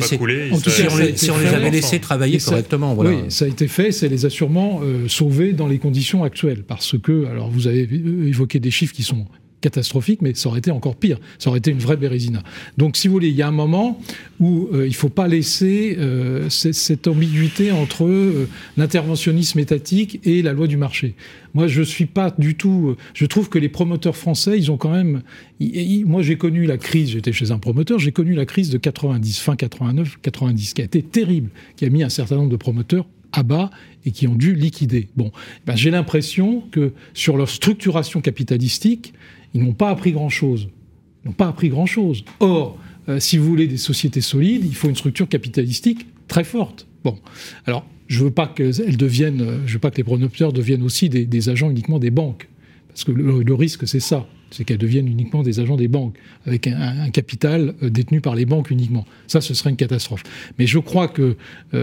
laissés travailler correctement. Voilà. Oui, ça a été fait, ça les a sûrement sauvés dans les conditions actuelles. Parce que, alors vous avez évoqué des chiffres qui sont catastrophique, mais ça aurait été encore pire. Ça aurait été une vraie bérésina. Donc, si vous voulez, il y a un moment où il ne faut pas laisser cette ambiguïté entre l'interventionnisme étatique et la loi du marché. Moi, je suis pas du tout... je trouve que les promoteurs français, ils ont quand même... moi, j'ai connu la crise, j'étais chez un promoteur, j'ai connu la crise de 90, fin 89, 90, qui a été terrible, qui a mis un certain nombre de promoteurs à bas et qui ont dû liquider. Bon, j'ai l'impression que sur leur structuration capitalistique, ils n'ont pas appris grand-chose. Ils n'ont pas appris grand-chose. Or, si vous voulez des sociétés solides, il faut une structure capitalistique très forte. Bon, alors, je veux pas que les promoteurs deviennent aussi des agents uniquement des banques. Parce que le risque, c'est ça. C'est qu'elles deviennent uniquement des agents des banques, avec un capital détenu par les banques uniquement. Ça, ce serait une catastrophe. Mais je crois que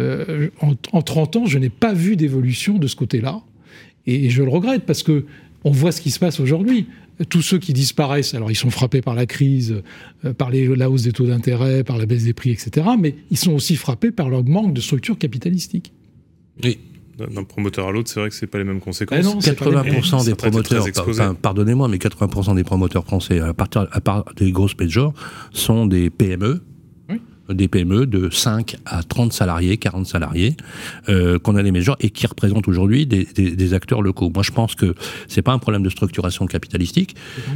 en 30 ans, je n'ai pas vu d'évolution de ce côté-là. Et je le regrette, parce que on voit ce qui se passe aujourd'hui. Tous ceux qui disparaissent, alors ils sont frappés par la crise, par la hausse des taux d'intérêt, par la baisse des prix, etc. Mais ils sont aussi frappés par leur manque de structure capitalistique. Oui. D'un promoteur à l'autre, c'est vrai que c'est pas les mêmes conséquences. Non, 80% des promoteurs, pardonnez-moi, mais 80% des promoteurs français, à part des grosses majors, sont des PME. Des PME de 5 à 30 salariés, 40 salariés, qu'on a les majors et qui représentent aujourd'hui des acteurs locaux. Moi, je pense que c'est pas un problème de structuration capitalistique.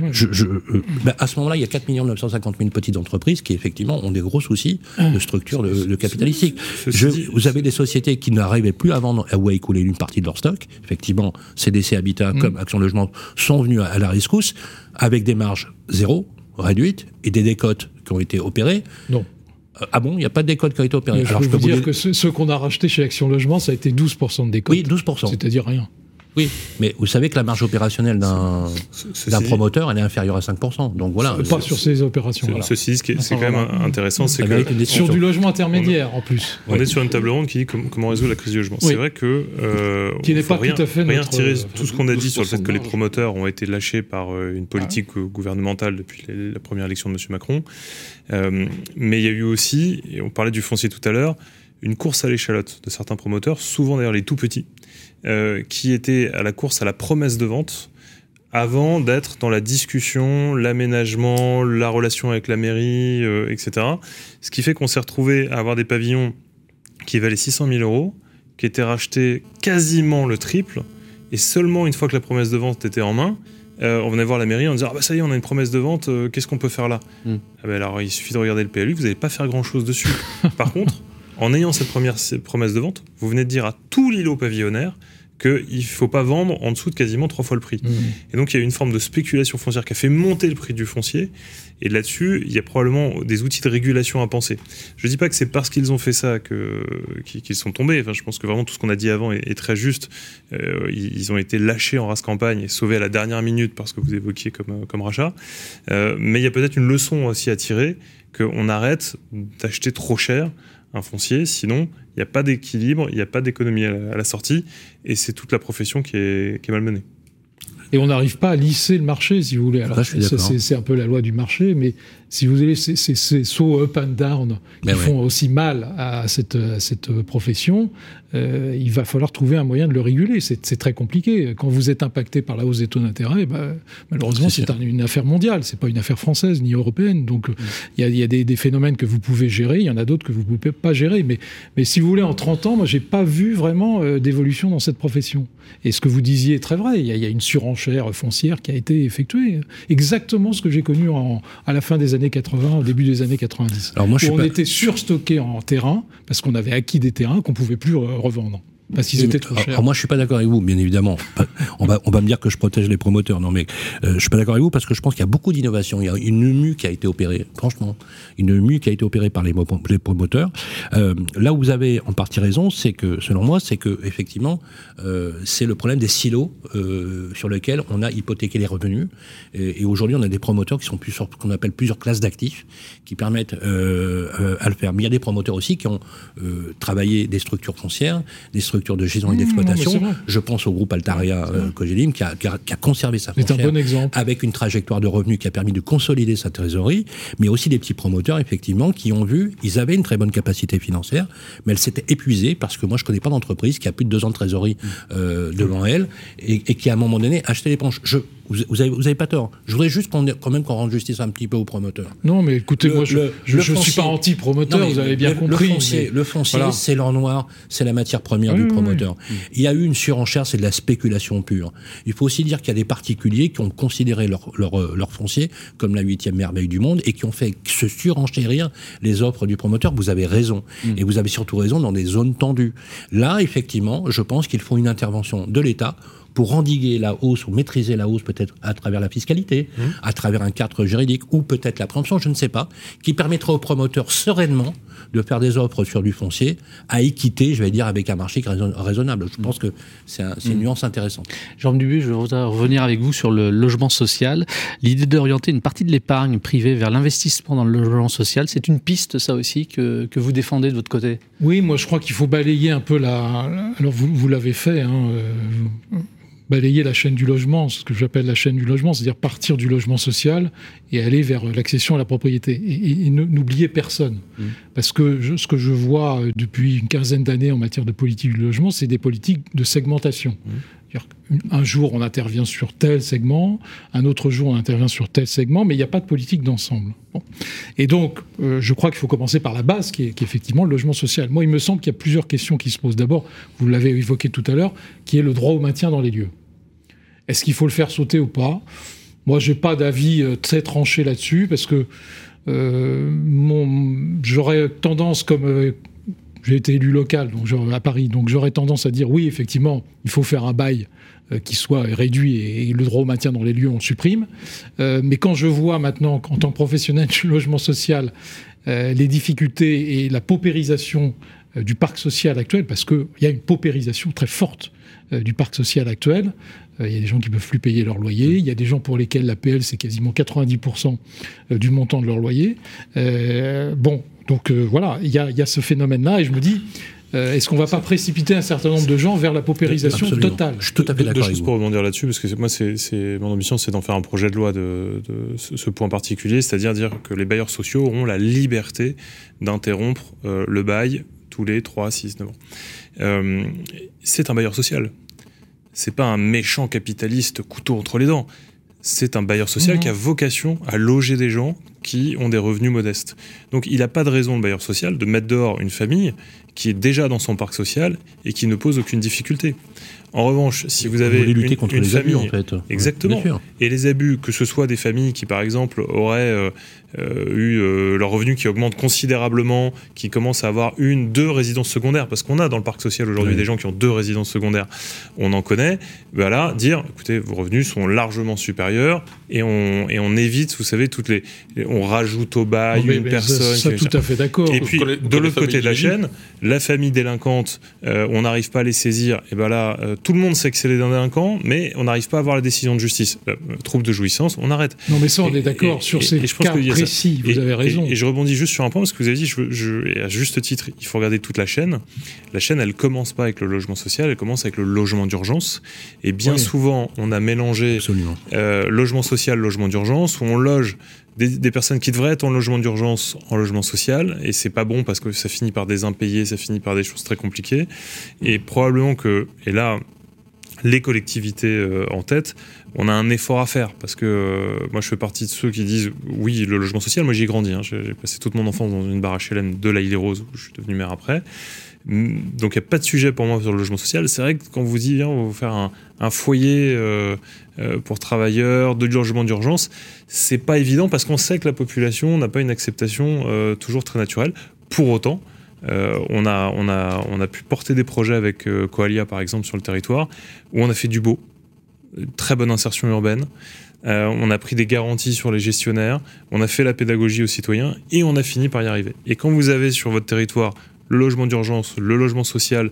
À ce moment-là, il y a 4 950 000 petites entreprises qui, effectivement, ont des gros soucis de structure de capitalistique. Vous avez des sociétés qui n'arrivaient plus à vendre ou à écouler une partie de leur stock. Effectivement, CDC Habitat comme Action Logement sont venus à la rescousse avec des marges zéro, réduites, et des décotes qui ont été opérées. Non. Ah bon, il n'y a pas de décote qui a été opérée. Alors, je peux vous dire que ceux qu'on a rachetés chez Action Logement, ça a été 12% de décote. Oui, 12%. C'est-à-dire rien. Oui, mais vous savez que la marge opérationnelle d'un promoteur, elle est inférieure à 5%. Donc voilà. Pas sur ces opérations. Ceci dit, c'est quand même intéressant, c'est que... Sur du logement intermédiaire, en plus. On est sur une table ronde qui dit comment résoudre la crise du logement. Oui. C'est vrai que... qui n'est pas tout à fait rien tirer tout ce qu'on a dit sur le fait que les promoteurs ont été lâchés par une politique gouvernementale depuis la première élection de M. Macron. Mais il y a eu aussi, et on parlait du foncier tout à l'heure, une course à l'échalote de certains promoteurs, souvent d'ailleurs les tout petits, qui étaient à la course à la promesse de vente avant d'être dans la discussion, l'aménagement, la relation avec la mairie, etc. Ce qui fait qu'on s'est retrouvé à avoir des pavillons qui valaient 600 000 €, qui étaient rachetés quasiment le triple Et seulement une fois que la promesse de vente était en main, on venait voir la mairie en disant « Ah bah ça y est, on a une promesse de vente, qu'est-ce qu'on peut faire là ?» Ah bah alors, il suffit de regarder le PLU, vous n'allez pas faire grand-chose dessus. Par contre, en ayant cette promesse de vente, vous venez de dire à tout l'îlot pavillonnaire qu'il ne faut pas vendre en dessous de quasiment 3 fois le prix. Et donc, il y a eu une forme de spéculation foncière qui a fait monter le prix du foncier. Et là-dessus, il y a probablement des outils de régulation à penser. Je ne dis pas que c'est parce qu'ils ont fait ça qu'ils sont tombés. Enfin, je pense que vraiment tout ce qu'on a dit avant est très juste. Ils ont été lâchés en race campagne et sauvés à la dernière minute parce que vous évoquiez comme rachat. Mais il y a peut-être une leçon aussi à tirer, qu'on arrête d'acheter trop cher un foncier, sinon il n'y a pas d'équilibre, il n'y a pas d'économie à la sortie, et c'est toute la profession qui est malmenée. Et on n'arrive pas à lisser le marché, si vous voulez. Alors, c'est un peu la loi du marché, mais si vous voulez, ces sauts up and down qui font aussi mal à cette profession, il va falloir trouver un moyen de le réguler. C'est très compliqué. Quand vous êtes impacté par la hausse des taux d'intérêt, malheureusement, c'est une affaire mondiale. C'est pas une affaire française ni européenne. Donc, il y a des phénomènes que vous pouvez gérer, il y en a d'autres que vous ne pouvez pas gérer. Mais si vous voulez, en 30 ans, moi, j'ai pas vu vraiment d'évolution dans cette profession. Et ce que vous disiez est très vrai. Il y a une surenchère foncière qui a été effectuée. Exactement ce que j'ai connu à la fin des années 80, au début des années 90. Alors moi, on était surstocké en terrain parce qu'on avait acquis des terrains qu'on ne pouvait plus revendre. Parce qu'ils étaient trop chers. Alors moi, je suis pas d'accord avec vous, bien évidemment. On va me dire que je protège les promoteurs. Non, mais je suis pas d'accord avec vous parce que je pense qu'il y a beaucoup d'innovation. Il y a une mue qui a été opérée, franchement, une mue qui a été opérée par les promoteurs. Là où vous avez en partie raison, c'est que, selon moi, effectivement, c'est le problème des silos sur lesquels on a hypothéqué les revenus. Et aujourd'hui, on a des promoteurs qui sont plus sur ce qu'on appelle plusieurs classes d'actifs qui permettent à le faire. Mais il y a des promoteurs aussi qui ont travaillé des structures foncières, des structures de gestion et d'exploitation. Je pense au groupe Altaria Cogedim qui a conservé sa foncière. C'est un bon exemple. Avec une trajectoire de revenus qui a permis de consolider sa trésorerie, mais aussi des petits promoteurs, effectivement, qui ont vu, ils avaient une très bonne capacité financière, mais elle s'était épuisée parce que moi, je connais pas d'entreprise qui a plus de 2 ans de trésorerie devant elle et qui, à un moment donné, achetait les planches. Vous avez pas tort. Je voudrais juste qu'on rende justice un petit peu aux promoteurs. Non, mais écoutez, moi, je ne suis pas anti-promoteur, vous avez bien compris. Le foncier, voilà. C'est l'or noir, c'est la matière première du promoteur. Il y a eu une surenchère, c'est de la spéculation pure. Il faut aussi dire qu'il y a des particuliers qui ont considéré leur foncier comme la 8e merveille du monde et qui ont fait se surenchérir les offres du promoteur. Vous avez raison. Et vous avez surtout raison dans des zones tendues. Là, effectivement, je pense qu'il faut une intervention de l'État pour endiguer la hausse ou maîtriser la hausse peut-être à travers la fiscalité, à travers un cadre juridique ou peut-être la préemption, je ne sais pas, qui permettra aux promoteurs sereinement de faire des offres sur du foncier à équité, je vais dire, avec un marché raisonnable. Je pense que c'est une nuance intéressante. Jean Dubuis, je voudrais revenir avec vous sur le logement social. L'idée d'orienter une partie de l'épargne privée vers l'investissement dans le logement social, c'est une piste, ça aussi, que vous défendez de votre côté? Oui, moi je crois qu'il faut balayer un peu alors vous l'avez fait, balayer la chaîne du logement, ce que j'appelle la chaîne du logement, c'est-à-dire partir du logement social et aller vers l'accession à la propriété. Et n'oubliez personne. Parce que ce que je vois depuis une quinzaine d'années en matière de politique du logement, c'est des politiques de segmentation. Un jour, on intervient sur tel segment, un autre jour, on intervient sur tel segment, mais il n'y a pas de politique d'ensemble. Bon. Et donc, je crois qu'il faut commencer par la base, qui est effectivement le logement social. Moi, il me semble qu'il y a plusieurs questions qui se posent. D'abord, vous l'avez évoqué tout à l'heure, qui est le droit au maintien dans les lieux. Est-ce qu'il faut le faire sauter ou pas? Moi, je n'ai pas d'avis très tranché là-dessus, parce que j'aurais tendance, comme... j'ai été élu local à Paris, donc j'aurais tendance à dire oui, effectivement, il faut faire un bail qui soit réduit et le droit au maintien dans les lieux, on le supprime. Mais quand je vois maintenant, en tant que professionnel du logement social, les difficultés et la paupérisation du parc social actuel, parce qu'il y a une paupérisation très forte du parc social actuel. Il y a des gens qui ne peuvent plus payer leur loyer. Il y a des gens pour lesquels l'APL, c'est quasiment 90% du montant de leur loyer. Donc voilà, il y a ce phénomène-là. Et je me dis, est-ce qu'on ne va pas précipiter un certain nombre de gens vers la paupérisation totale? Je suis tout à fait d'accord avec vous. Pour rebondir là-dessus, parce que moi, mon ambition, c'est d'en faire un projet de loi de ce point particulier, c'est-à-dire dire que les bailleurs sociaux auront la liberté d'interrompre le bail tous les 3, 6, 9 ans. C'est un bailleur social. C'est pas un méchant capitaliste couteau entre les dents. C'est un bailleur social qui a vocation à loger des gens qui ont des revenus modestes. Donc il n'a pas de raison, le bailleur social, de mettre dehors une famille qui est déjà dans son parc social et qui ne pose aucune difficulté. En revanche, si vous avez lutter contre les famille, abus, en fait. Exactement. Et les abus, que ce soit des familles qui, par exemple, auraient eu leurs revenus qui augmentent considérablement, qui commencent à avoir 1-2 résidences secondaires, parce qu'on a dans le parc social aujourd'hui des gens qui ont 2 résidences secondaires, on en connaît, voilà, dire, écoutez, vos revenus sont largement supérieurs, et on évite, vous savez, on rajoute au bail une personne. Ça, tout à fait d'accord. Et puis, de l'autre côté de la chaîne, la famille délinquante, on n'arrive pas à les saisir, et ben là, tout le monde sait que c'est les délinquants, mais on n'arrive pas à avoir la décision de justice. Trouble de jouissance, on arrête. Non, mais ça, on est d'accord sur ces cas précis, vous avez raison. Et je rebondis juste sur un point, parce que vous avez dit, à juste titre, il faut regarder toute la chaîne. La chaîne, elle commence pas avec le logement social, elle commence avec le logement d'urgence. Et bien souvent, on a mélangé logement social, logement d'urgence, où on loge des personnes qui devraient être en logement d'urgence en logement social, et c'est pas bon parce que ça finit par des impayés, ça finit par des choses très compliquées, et probablement que, et là, les collectivités en tête, on a un effort à faire, parce que moi je fais partie de ceux qui disent oui, le logement social, moi j'y ai grandi, j'ai passé toute mon enfance dans une barre HLM de La Île-et-Roses, où je suis devenu maire après. Donc il n'y a pas de sujet pour moi sur le logement social. C'est vrai que quand on vous dit, on va vous faire un foyer pour travailleurs, de logement d'urgence, c'est pas évident parce qu'on sait que la population n'a pas une acceptation toujours très naturelle. Pour autant, on a pu porter des projets avec Coalia par exemple sur le territoire où on a fait du beau, très bonne insertion urbaine. On a pris des garanties sur les gestionnaires, on a fait la pédagogie aux citoyens et on a fini par y arriver. Et quand vous avez sur votre territoire le logement d'urgence, le logement social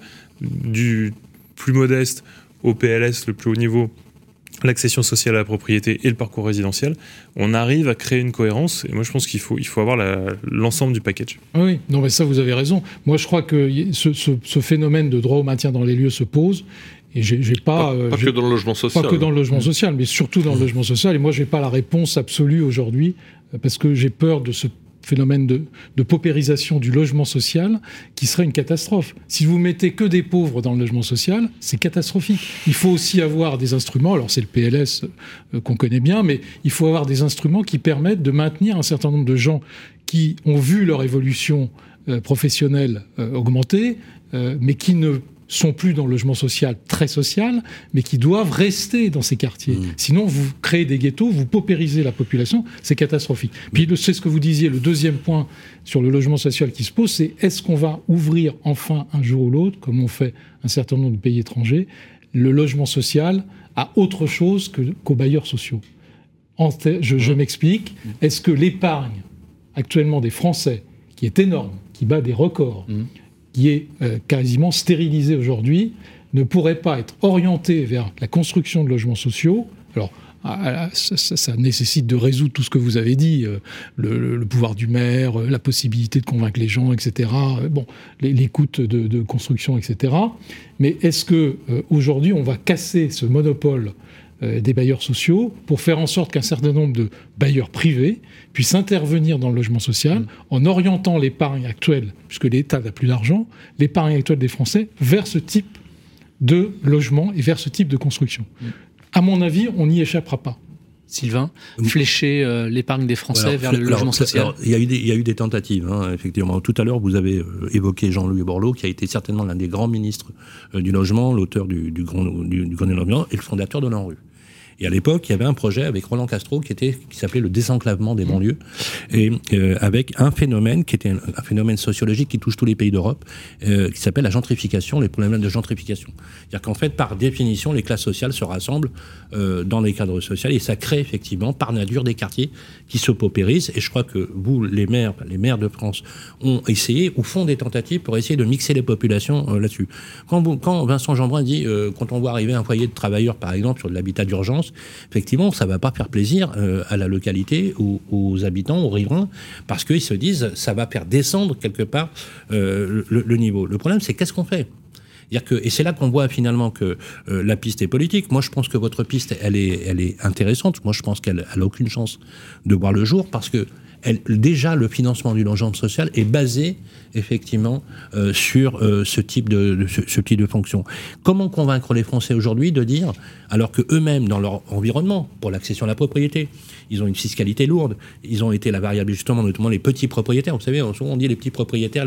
du plus modeste au PLS, le plus haut niveau, l'accession sociale à la propriété et le parcours résidentiel, on arrive à créer une cohérence. Et moi, je pense qu'il faut avoir l'ensemble du package. Oui, non, mais ça, vous avez raison. Moi, je crois que ce phénomène de droit au maintien dans les lieux se pose. Et j'ai pas que dans le logement social. Pas que dans le logement social, mais surtout dans le logement social. Et moi, j'ai pas la réponse absolue aujourd'hui, parce que j'ai peur de ce phénomène de paupérisation du logement social qui serait une catastrophe. Si vous mettez que des pauvres dans le logement social, c'est catastrophique. Il faut aussi avoir des instruments, alors c'est le PLS qu'on connaît bien, mais il faut avoir des instruments qui permettent de maintenir un certain nombre de gens qui ont vu leur évolution professionnelle augmenter, mais qui ne sont plus dans le logement social très social, mais qui doivent rester dans ces quartiers. Sinon, vous créez des ghettos, vous paupérisez la population, c'est catastrophique. Puis, c'est ce que vous disiez, le deuxième point sur le logement social qui se pose, c'est est-ce qu'on va ouvrir enfin un jour ou l'autre, comme on fait un certain nombre de pays étrangers, le logement social à autre chose qu'aux bailleurs sociaux. Je m'explique. Est-ce que l'épargne actuellement des Français, qui est énorme, qui bat des records, qui est quasiment stérilisée aujourd'hui, ne pourrait pas être orientée vers la construction de logements sociaux. Alors, ça nécessite de résoudre tout ce que vous avez dit, le pouvoir du maire, la possibilité de convaincre les gens, etc. Bon, les coûts de construction, etc. Mais est-ce que aujourd'hui, on va casser ce monopole des bailleurs sociaux pour faire en sorte qu'un certain nombre de bailleurs privés puissent intervenir dans le logement social en orientant l'épargne actuelle, puisque l'État n'a plus d'argent, l'épargne actuelle des Français vers ce type de logement et vers ce type de construction. À mon avis, on n'y échappera pas. Sylvain, flécher l'épargne des Français vers le logement social. Il y a eu des tentatives, effectivement. Tout à l'heure, vous avez évoqué Jean-Louis Borloo, qui a été certainement l'un des grands ministres du logement, l'auteur du Grenelle l'environnement et le fondateur de l'ANRU. Et à l'époque, il y avait un projet avec Roland Castro qui s'appelait le désenclavement des banlieues, et avec un phénomène qui était un phénomène sociologique qui touche tous les pays d'Europe, qui s'appelle la gentrification, les problèmes de gentrification. C'est-à-dire qu'en fait, par définition, les classes sociales se rassemblent dans les cadres sociaux, et ça crée effectivement, par nature, des quartiers qui se paupérisent. Et je crois que vous, les maires de France, ont essayé ou font des tentatives pour essayer de mixer les populations là-dessus. Quand Vincent Jeanbrun dit, quand on voit arriver un foyer de travailleurs, par exemple, sur de l'habitat d'urgence, effectivement, ça ne va pas faire plaisir à la localité, aux habitants, aux riverains, parce qu'ils se disent ça va faire descendre quelque part le niveau. Le problème, c'est qu'est-ce qu'on fait ? Et c'est là qu'on voit finalement que la piste est politique. Moi, je pense que votre piste, elle est intéressante. Moi, je pense qu'elle n'a aucune chance de voir le jour parce que déjà le financement du logement social est basé effectivement sur ce type de fonction. Comment convaincre les Français aujourd'hui de dire, alors que eux-mêmes dans leur environnement, pour l'accession à la propriété, ils ont une fiscalité lourde, ils ont été la variable justement, notamment les petits propriétaires. Vous savez, souvent on dit les petits propriétaires,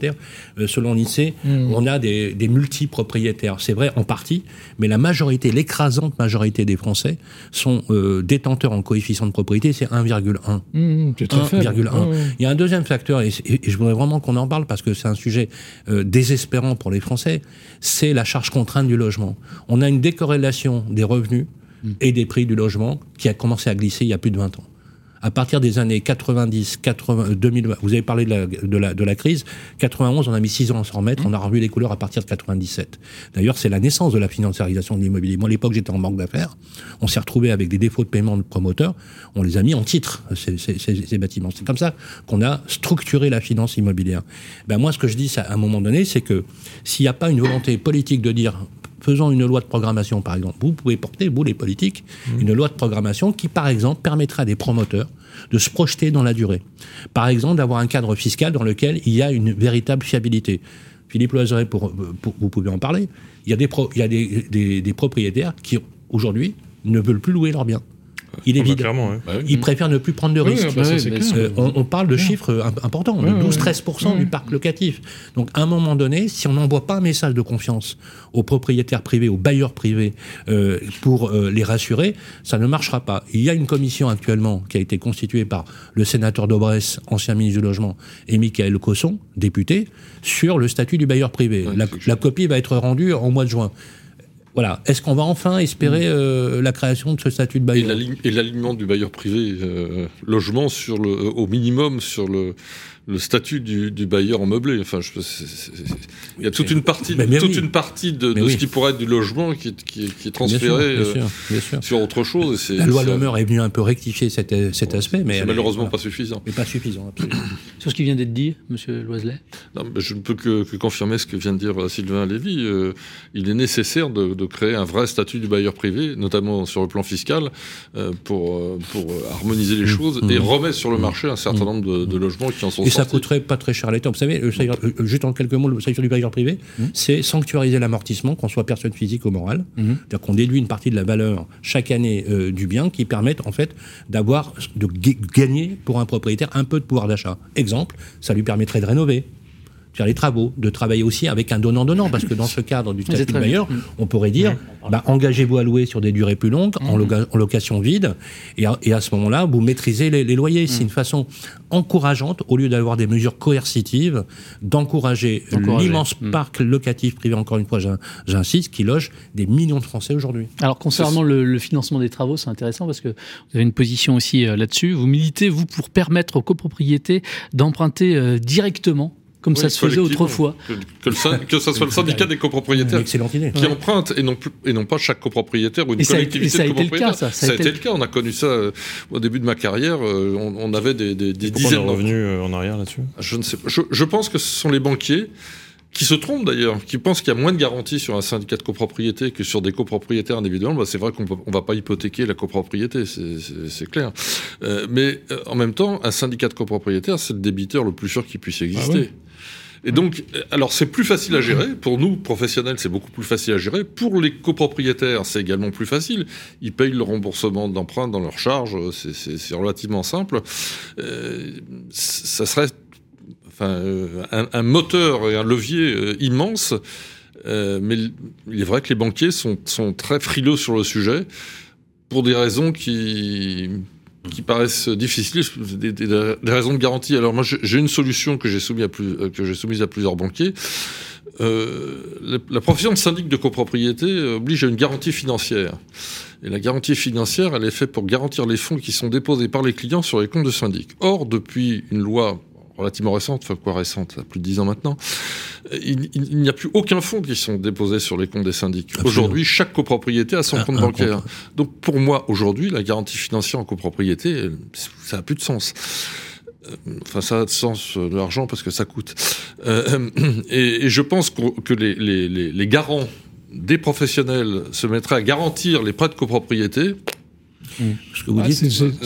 selon l'INSEE, on a des multipropriétaires. C'est vrai en partie, mais la majorité, l'écrasante majorité des Français sont détenteurs en coefficient de propriété, c'est 1,1. C'est très faible. 1,1. Il y a un deuxième facteur, et je voudrais vraiment qu'on en parle parce que c'est un sujet désespérant pour les Français, c'est la charge contrainte du logement. On a une décorrélation des revenus et des prix du logement qui a commencé à glisser il y a plus de 20 ans. À partir des années 90, 80, 2020, vous avez parlé de la crise, 91, on a mis 6 ans à s'en remettre, on a revu les couleurs à partir de 97. D'ailleurs, c'est la naissance de la financiarisation de l'immobilier. Moi, à l'époque, j'étais en banque d'affaires, on s'est retrouvé avec des défauts de paiement de promoteurs, on les a mis en titre, ces bâtiments. C'est comme ça qu'on a structuré la finance immobilière. Moi, ce que je dis à un moment donné, c'est que s'il n'y a pas une volonté politique de dire... Faisons une loi de programmation, par exemple. Vous pouvez porter, vous les politiques, une loi de programmation qui, par exemple, permettra à des promoteurs de se projeter dans la durée. Par exemple, d'avoir un cadre fiscal dans lequel il y a une véritable fiabilité. Philippe Loizeret, vous pouvez en parler. Il y a des propriétaires qui, aujourd'hui, ne veulent plus louer leurs biens. Il est vide. Clairement, Ils préfèrent ne plus prendre de risques. On parle de chiffres importants, de 12-13% du parc locatif. Donc, à un moment donné, si on n'envoie pas un message de confiance aux propriétaires privés, aux bailleurs privés, pour les rassurer, ça ne marchera pas. Il y a une commission actuellement qui a été constituée par le sénateur Daubresse, ancien ministre du Logement, et Michael Cosson, député, sur le statut du bailleur privé. La copie va être rendue en mois de juin. Voilà. Est-ce qu'on va enfin espérer la création de ce statut de bailleur ? Et l'alignement du bailleur privé logement au minimum sur le statut du bailleur en meublé. Enfin, il y a toute une partie de ce qui pourrait être du logement qui est transféré bien sûr. sur autre chose. La loi Lemer est venue un peu rectifier cet aspect, mais c'est malheureusement pas suffisant. Mais pas suffisant, absolument. Sur ce qui vient d'être dit, Monsieur Loiselet. Je ne peux que confirmer ce que vient de dire Sylvain Lévy. Il est nécessaire de créer un vrai statut du bailleur privé, notamment sur le plan fiscal, pour harmoniser les choses et remettre sur le marché un certain nombre de logements qui en sont sortis. Ça coûterait pas très cher à l'État. Vous savez, juste en quelques mots, le statut du bailleur privé, c'est sanctuariser l'amortissement, qu'on soit personne physique ou morale. C'est-à-dire qu'on déduit une partie de la valeur chaque année du bien qui permettent en fait de gagner pour un propriétaire un peu de pouvoir d'achat. Exemple, ça lui permettrait de rénover, de faire les travaux, de travailler aussi avec un donnant-donnant, parce que dans ce cadre du statut de bailleur, on pourrait dire, engagez-vous à louer sur des durées plus longues, en location vide, et à ce moment-là, vous maîtrisez les loyers. C'est une façon encourageante, au lieu d'avoir des mesures coercitives, d'encourager l'immense parc locatif privé, encore une fois, j'insiste, qui loge des millions de Français aujourd'hui. Alors, concernant le financement des travaux, c'est intéressant, parce que vous avez une position aussi là-dessus. Vous militez, vous, pour permettre aux copropriétés d'emprunter directement, comme ça se faisait autrefois. Que ça soit le syndicat des copropriétaires qui emprunte et non pas chaque copropriétaire ou une collectivité de copropriétaires. Ça a été le cas. On a connu ça au début de ma carrière. On avait des dizaines de revenus en arrière là-dessus. Je ne sais pas. Je pense que ce sont les banquiers qui se trompent d'ailleurs, qui pensent qu'il y a moins de garanties sur un syndicat de copropriété que sur des copropriétaires individuels. C'est vrai qu'on ne va pas hypothéquer la copropriété, c'est clair. Mais en même temps, un syndicat de copropriétaires, c'est le débiteur le plus sûr qui puisse exister. Et donc, alors c'est plus facile à gérer. Pour nous, professionnels, c'est beaucoup plus facile à gérer. Pour les copropriétaires, c'est également plus facile. Ils payent le remboursement d'emprunt dans leurs charges. C'est relativement simple. Ça serait un moteur et un levier immense. Mais il est vrai que les banquiers sont très frileux sur le sujet pour des raisons qui paraissent difficiles, des raisons de garantie. Alors moi, j'ai une solution que j'ai soumise à plusieurs banquiers. La profession de syndic de copropriété oblige à une garantie financière. Et la garantie financière, elle est faite pour garantir les fonds qui sont déposés par les clients sur les comptes de syndic. Or, depuis une loi relativement récente, plus de 10 ans maintenant, il n'y a plus aucun fonds qui sont déposés sur les comptes des syndics. Absolument. Aujourd'hui, chaque copropriété a son compte bancaire. Donc pour moi, aujourd'hui, la garantie financière en copropriété, ça n'a plus de sens. Enfin, ça a de sens de l'argent parce que ça coûte. Et je pense que les garants des professionnels se mettraient à garantir les prêts de copropriété. Ce que vous dites,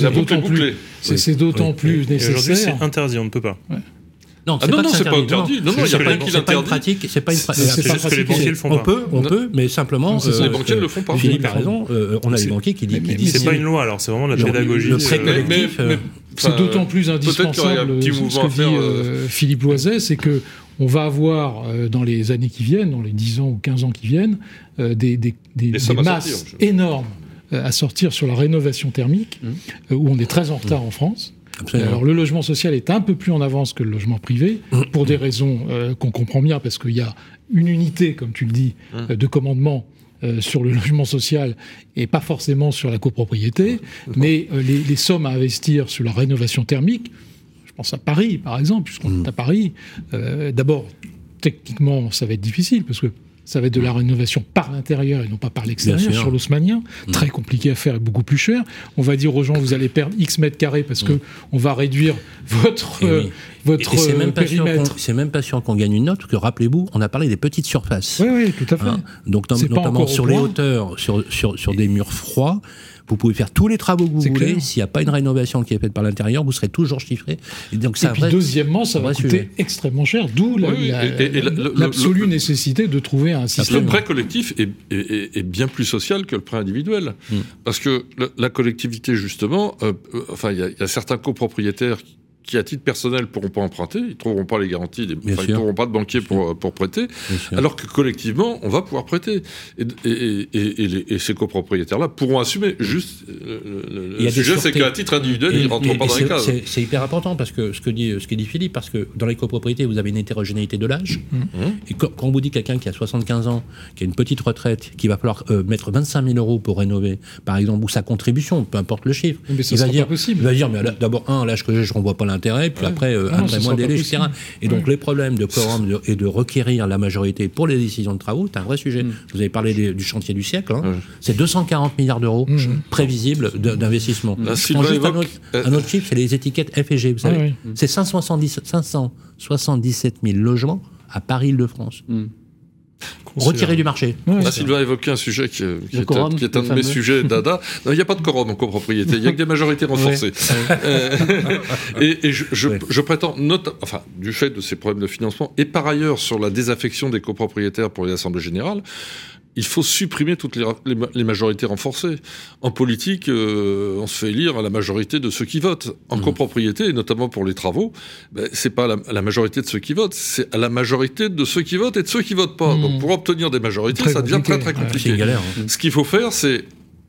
c'est d'autant plus nécessaire. Aujourd'hui, c'est interdit, on ne peut pas. Non, non, c'est pas interdit. Non, il n'y a rien qui l'interdit. C'est pas une pratique. C'est juste que les banquiers le font pas. On peut, mais simplement. Les banquiers ne le font pas. Philippe a raison. On a des banquiers qui disent. C'est pas une loi, alors c'est vraiment de la pédagogie. Le prêt collectif. C'est d'autant plus indispensable. Ce que dit Philippe Loiset, c'est que on va avoir dans les années qui viennent, dans les 10 ans ou 15 ans qui viennent, des masses énormes à sortir sur la rénovation thermique, où on est très en retard en France. Absolument. Alors le logement social est un peu plus en avance que le logement privé, pour des raisons qu'on comprend bien, parce qu'il y a une unité, comme tu le dis, de commandement sur le logement social et pas forcément sur la copropriété, mais les sommes à investir sur la rénovation thermique, je pense à Paris par exemple, puisqu'on est à Paris, d'abord techniquement ça va être difficile, parce que ça va être de la rénovation par l'intérieur et non pas par l'extérieur, sur l'haussmannien. Très compliqué à faire et beaucoup plus cher. On va dire aux gens, vous allez perdre X mètres carrés parce que on va réduire votre périmètre. C'est même pas sûr qu'on gagne une note, parce que rappelez-vous, on a parlé des petites surfaces. Oui, tout à fait. Donc notamment sur les hauteurs, sur des murs froids, vous pouvez faire tous les travaux que vous voulez. S'il n'y a pas une rénovation qui est faite par l'intérieur, vous serez toujours chiffré. Et puis deuxièmement, ça va coûter extrêmement cher, d'où l'absolue nécessité de trouver un système. Le prêt collectif est bien plus social que le prêt individuel. Parce que la collectivité, justement, il y a certains copropriétaires qui, à titre personnel, ne pourront pas emprunter, ils ne trouveront pas les garanties, ils ne trouveront pas de banquier pour prêter, alors que collectivement, on va pouvoir prêter. Et ces copropriétaires-là pourront assumer. Juste, le sujet, c'est qu'à titre individuel, ils ne rentrent pas dans les cases. C'est hyper important, parce que ce que dit Philippe, parce que dans les copropriétés, vous avez une hétérogénéité de l'âge. Et quand on vous dit quelqu'un qui a 75 ans, qui a une petite retraite, qu'il va falloir mettre 25 000 € pour rénover, par exemple, ou sa contribution, peu importe le chiffre, mais ça sera pas possible. Il va dire, mais d'abord, l'âge que j'ai, je ne renvoie pas l'intérêt, puis après, moins délai, etc. Et donc, les problèmes de quorum et de requérir la majorité pour les décisions de travaux, c'est un vrai sujet. Vous avez parlé du chantier du siècle, c'est 240 milliards d'euros prévisibles d'investissement. Un autre chiffre, c'est les étiquettes F et G, vous savez. C'est 577 000 logements à Paris-Île-de-France. Retiré du marché. Sylvain a évoqué un sujet qui est un de mes sujets dada. Il n'y a pas de quorum en copropriété, il n'y a que des majorités renforcées. Et je prétends, du fait de ces problèmes de financement, et par ailleurs sur la désaffection des copropriétaires pour les assemblées générales, il faut supprimer toutes les majorités renforcées. En politique, on se fait élire à la majorité de ceux qui votent. En copropriété, et notamment pour les travaux, c'est pas la majorité de ceux qui votent, c'est à la majorité de ceux qui votent et de ceux qui votent pas. Donc pour obtenir des majorités, ça devient très très compliqué. C'est une galère. Ce qu'il faut faire, c'est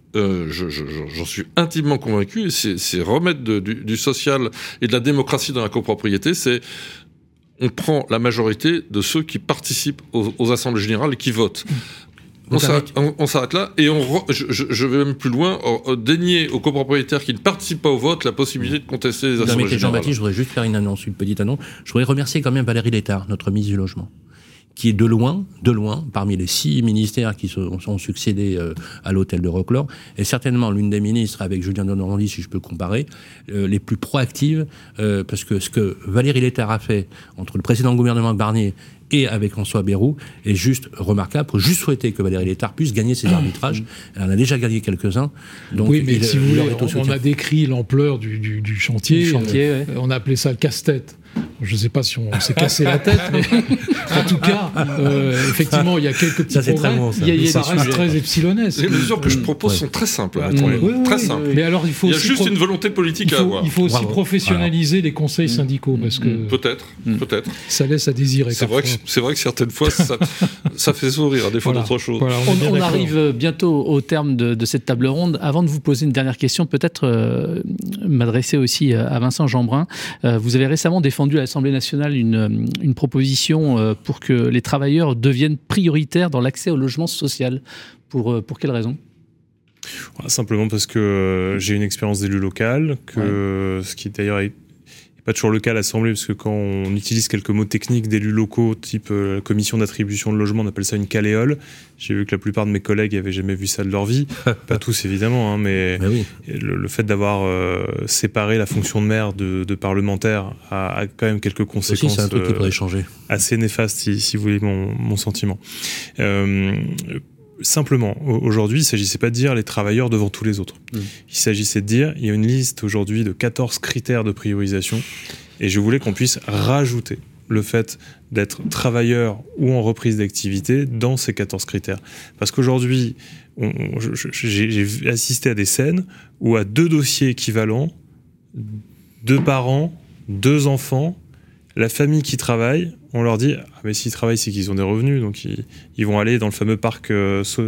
j'en suis intimement convaincu, c'est remettre du social et de la démocratie dans la copropriété, c'est on prend la majorité de ceux qui participent aux assemblées générales et qui votent. On s'arrête là, et je vais même plus loin, dénier aux copropriétaires qui ne participent pas au vote la possibilité de contester les assemblées générales. Jean-Baptiste, je voudrais juste faire une petite annonce. Je voudrais remercier quand même Valérie Létard, notre ministre du Logement, qui est de loin, parmi les 6 ministères qui sont succédés à l'hôtel de Roquelaure, est certainement l'une des ministres, avec Julien Denormandie, si je peux comparer, les plus proactives, parce que ce que Valérie Létard a fait entre le précédent gouvernement Barnier et avec François Bayrou est juste remarquable. Il faut juste souhaiter que Valérie Létard puisse gagner ses arbitrages. Elle en a déjà gagné quelques-uns. Donc oui, mais si vous voulez, on a décrit l'ampleur du chantier. On a appelé ça le casse-tête. Je ne sais pas si on s'est cassé la tête, mais en tout cas, effectivement, il y a quelques petits progrès. Ça reste très epsilonesque. Les mesures que je propose sont très simples. Très simples. Mais alors, il y a juste une volonté politique à avoir. Il faut aussi professionnaliser les conseils syndicaux, parce que peut-être. Ça laisse à désirer. C'est vrai que certaines fois, ça fait sourire à défaut d'autre chose. On arrive bientôt au terme de cette table ronde. Avant de vous poser une dernière question, peut-être m'adresser aussi à Vincent Jeanbrun. Vous avez récemment défendu à l'Assemblée nationale une proposition pour que les travailleurs deviennent prioritaires dans l'accès au logement social. Pour quelle raison ? Simplement parce que j'ai une expérience d'élu local, ce qui d'ailleurs est pas toujours le cas à l'Assemblée, parce que quand on utilise quelques mots techniques d'élus locaux, type commission d'attribution de logement, on appelle ça une caléole. J'ai vu que la plupart de mes collègues n'avaient jamais vu ça de leur vie. Pas tous, évidemment, mais le fait d'avoir séparé la fonction de maire de parlementaire a quand même quelques conséquences c'est un truc qui pourrait changer. Assez néfastes, si vous voulez mon sentiment. simplement, aujourd'hui, il ne s'agissait pas de dire les travailleurs devant tous les autres. Il s'agissait de dire, il y a une liste aujourd'hui de 14 critères de priorisation, et je voulais qu'on puisse rajouter le fait d'être travailleur ou en reprise d'activité dans ces 14 critères. Parce qu'aujourd'hui, j'ai assisté à des scènes où à 2 dossiers équivalents, 2 parents, 2 enfants, la famille qui travaille, on leur dit « Ah mais s'ils travaillent, c'est qu'ils ont des revenus, donc ils vont aller dans le fameux parc privé. »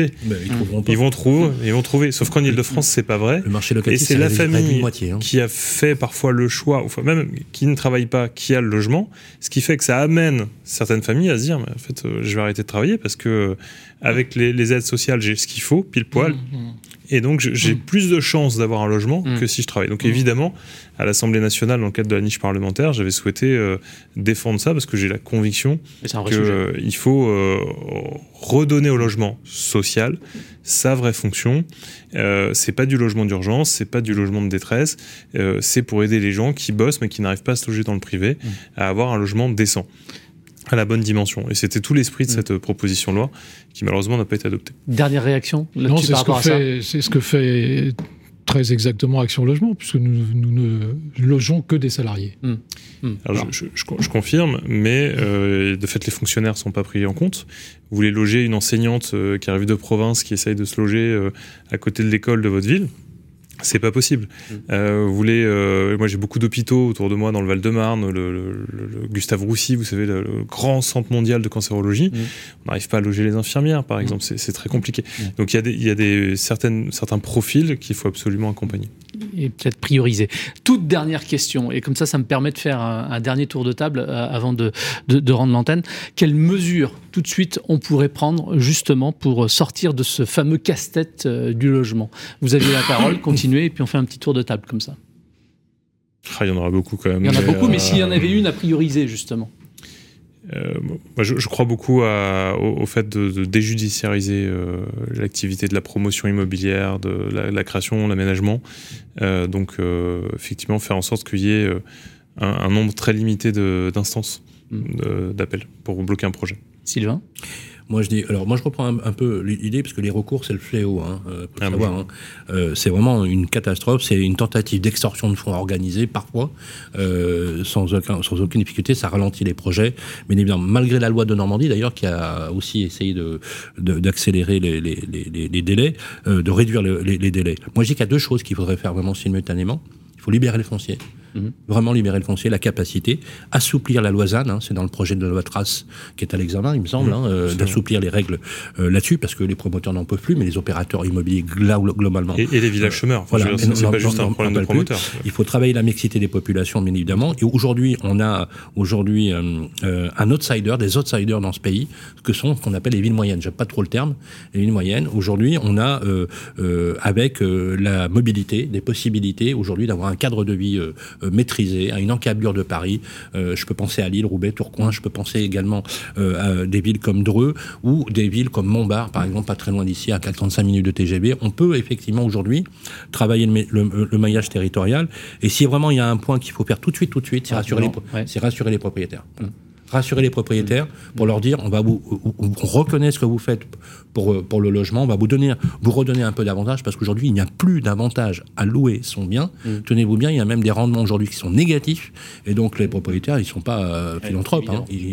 Ils vont trouver. Sauf qu'en Ile-de-France, c'est pas vrai. Le marché locatif, et c'est la famille moitié, qui a fait parfois le choix, enfin même qui ne travaille pas, qui a le logement, ce qui fait que ça amène certaines familles à se dire « En fait, je vais arrêter de travailler parce que avec les aides sociales, j'ai ce qu'il faut, pile poil. » Et donc, j'ai plus de chances d'avoir un logement que si je travaille. Donc, évidemment, à l'Assemblée nationale, dans le cadre de la niche parlementaire, j'avais souhaité défendre ça parce que j'ai la conviction qu'il faut redonner au logement social sa vraie fonction. C'est pas du logement d'urgence, c'est pas du logement de détresse. C'est pour aider les gens qui bossent mais qui n'arrivent pas à se loger dans le privé à avoir un logement décent, à la bonne dimension. Et c'était tout l'esprit de cette proposition de loi qui malheureusement n'a pas été adoptée. Dernière réaction non, c'est ce que fait très exactement Action Logement, puisque nous ne logeons que des salariés. Alors, je confirme, mais de fait, les fonctionnaires ne sont pas pris en compte. Vous voulez loger une enseignante qui arrive de province, qui essaye de se loger à côté de l'école de votre ville, c'est pas possible. Vous voulez, moi j'ai beaucoup d'hôpitaux autour de moi dans le Val-de-Marne, le Gustave Roussy, vous savez, le grand centre mondial de cancérologie. On n'arrive pas à loger les infirmières, par exemple. C'est très compliqué. Donc il y a certains profils qu'il faut absolument accompagner. Et peut-être prioriser. Toute dernière question, et comme ça me permet de faire un dernier tour de table avant de rendre l'antenne. Quelles mesures, tout de suite, on pourrait prendre justement pour sortir de ce fameux casse-tête du logement? Vous avez la parole, continuez, et puis on fait un petit tour de table comme ça. Il y en aura beaucoup quand même. Il y en a beaucoup, mais s'il y en avait une à prioriser, justement. Moi, je crois beaucoup au fait de déjudiciariser l'activité de la promotion immobilière, de la création, l'aménagement. Donc, effectivement, faire en sorte qu'il y ait un nombre très limité d'instances d'appel pour bloquer un projet. Sylvain ? Moi, je reprends un peu l'idée, parce que les recours, c'est le fléau. Faut savoir, c'est vraiment une catastrophe. C'est une tentative d'extorsion de fonds organisée, parfois, sans aucune difficulté. Ça ralentit les projets. Mais évidemment, malgré la loi de Normandie, d'ailleurs, qui a aussi essayé d'accélérer les délais, de réduire les délais. Moi, je dis qu'il y a 2 choses qu'il faudrait faire vraiment simultanément. Il faut libérer le foncier. Vraiment libérer le foncier, la capacité, assouplir la loi ZAN, c'est dans le projet de loi Trace qui est à l'examen, il me semble, d'assouplir les règles là-dessus, parce que les promoteurs n'en peuvent plus, mais les opérateurs immobiliers globalement. Et les villages chômeurs, c'est pas juste un problème de promoteurs. Il faut travailler la mixité des populations, bien évidemment, et aujourd'hui, on a un outsider, des outsiders dans ce pays, ce qu'on appelle les villes moyennes. J'aime pas trop le terme, les villes moyennes. Aujourd'hui, on a, avec la mobilité, des possibilités, aujourd'hui, d'avoir un cadre de vie maîtrisé, à une encablure de Paris. Je peux penser à Lille, Roubaix, Tourcoing. Je peux penser également à des villes comme Dreux ou des villes comme Montbard, par exemple, pas très loin d'ici, à 45 minutes de TGV. On peut effectivement aujourd'hui travailler le maillage territorial. Et si vraiment il y a un point qu'il faut faire tout de suite, c'est rassurer les propriétaires. Rassurer les propriétaires pour leur dire on reconnaît ce que vous faites pour le logement, on va vous redonner un peu d'avantage, parce qu'aujourd'hui il n'y a plus d'avantage à louer son bien. Tenez-vous bien, il y a même des rendements aujourd'hui qui sont négatifs, et donc les propriétaires ils sont pas philanthropes.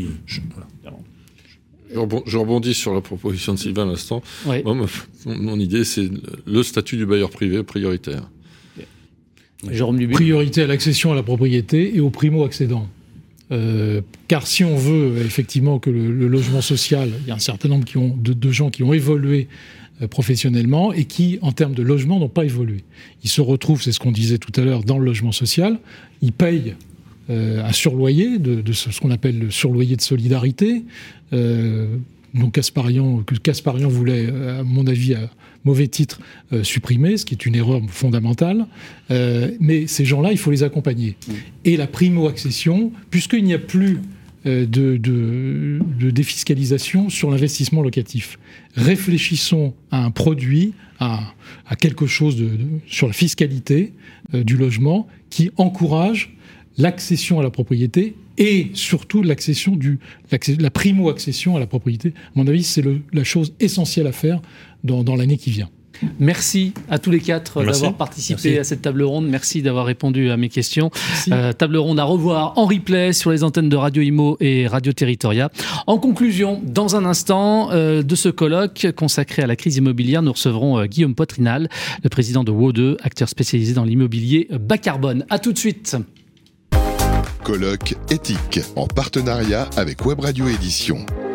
Je rebondis sur la proposition de Sylvain à l'instant. Oui. Moi, mon idée, c'est le statut du bailleur privé prioritaire. Jérôme Dubuis. Priorité à l'accession à la propriété et aux primo-accédants. Car si on veut effectivement que le logement social, il y a un certain nombre de gens qui ont évolué professionnellement et qui, en termes de logement, n'ont pas évolué. Ils se retrouvent, c'est ce qu'on disait tout à l'heure, dans le logement social. Ils payent un surloyer, de ce qu'on appelle le surloyer de solidarité. Donc Kasparian voulait, à mon avis, à mauvais titre, supprimer, ce qui est une erreur fondamentale. Mais ces gens-là, il faut les accompagner. Et la primo-accession, puisqu'il n'y a plus de défiscalisation sur l'investissement locatif, réfléchissons à un produit, à quelque chose sur la fiscalité du logement qui encourage l'accession à la propriété et surtout la primo-accession à la propriété. À mon avis, c'est la chose essentielle à faire dans l'année qui vient. Merci à tous les quatre d'avoir participé à cette table ronde. Merci d'avoir répondu à mes questions. Table ronde à revoir en replay sur les antennes de Radio Imo et Radio Territoria. En conclusion, dans un instant de ce colloque consacré à la crise immobilière, nous recevrons Guillaume Poitrinal, le président de WO2, acteur spécialisé dans l'immobilier bas carbone. À tout de suite. Colloque éthique en partenariat avec Web Radio Édition.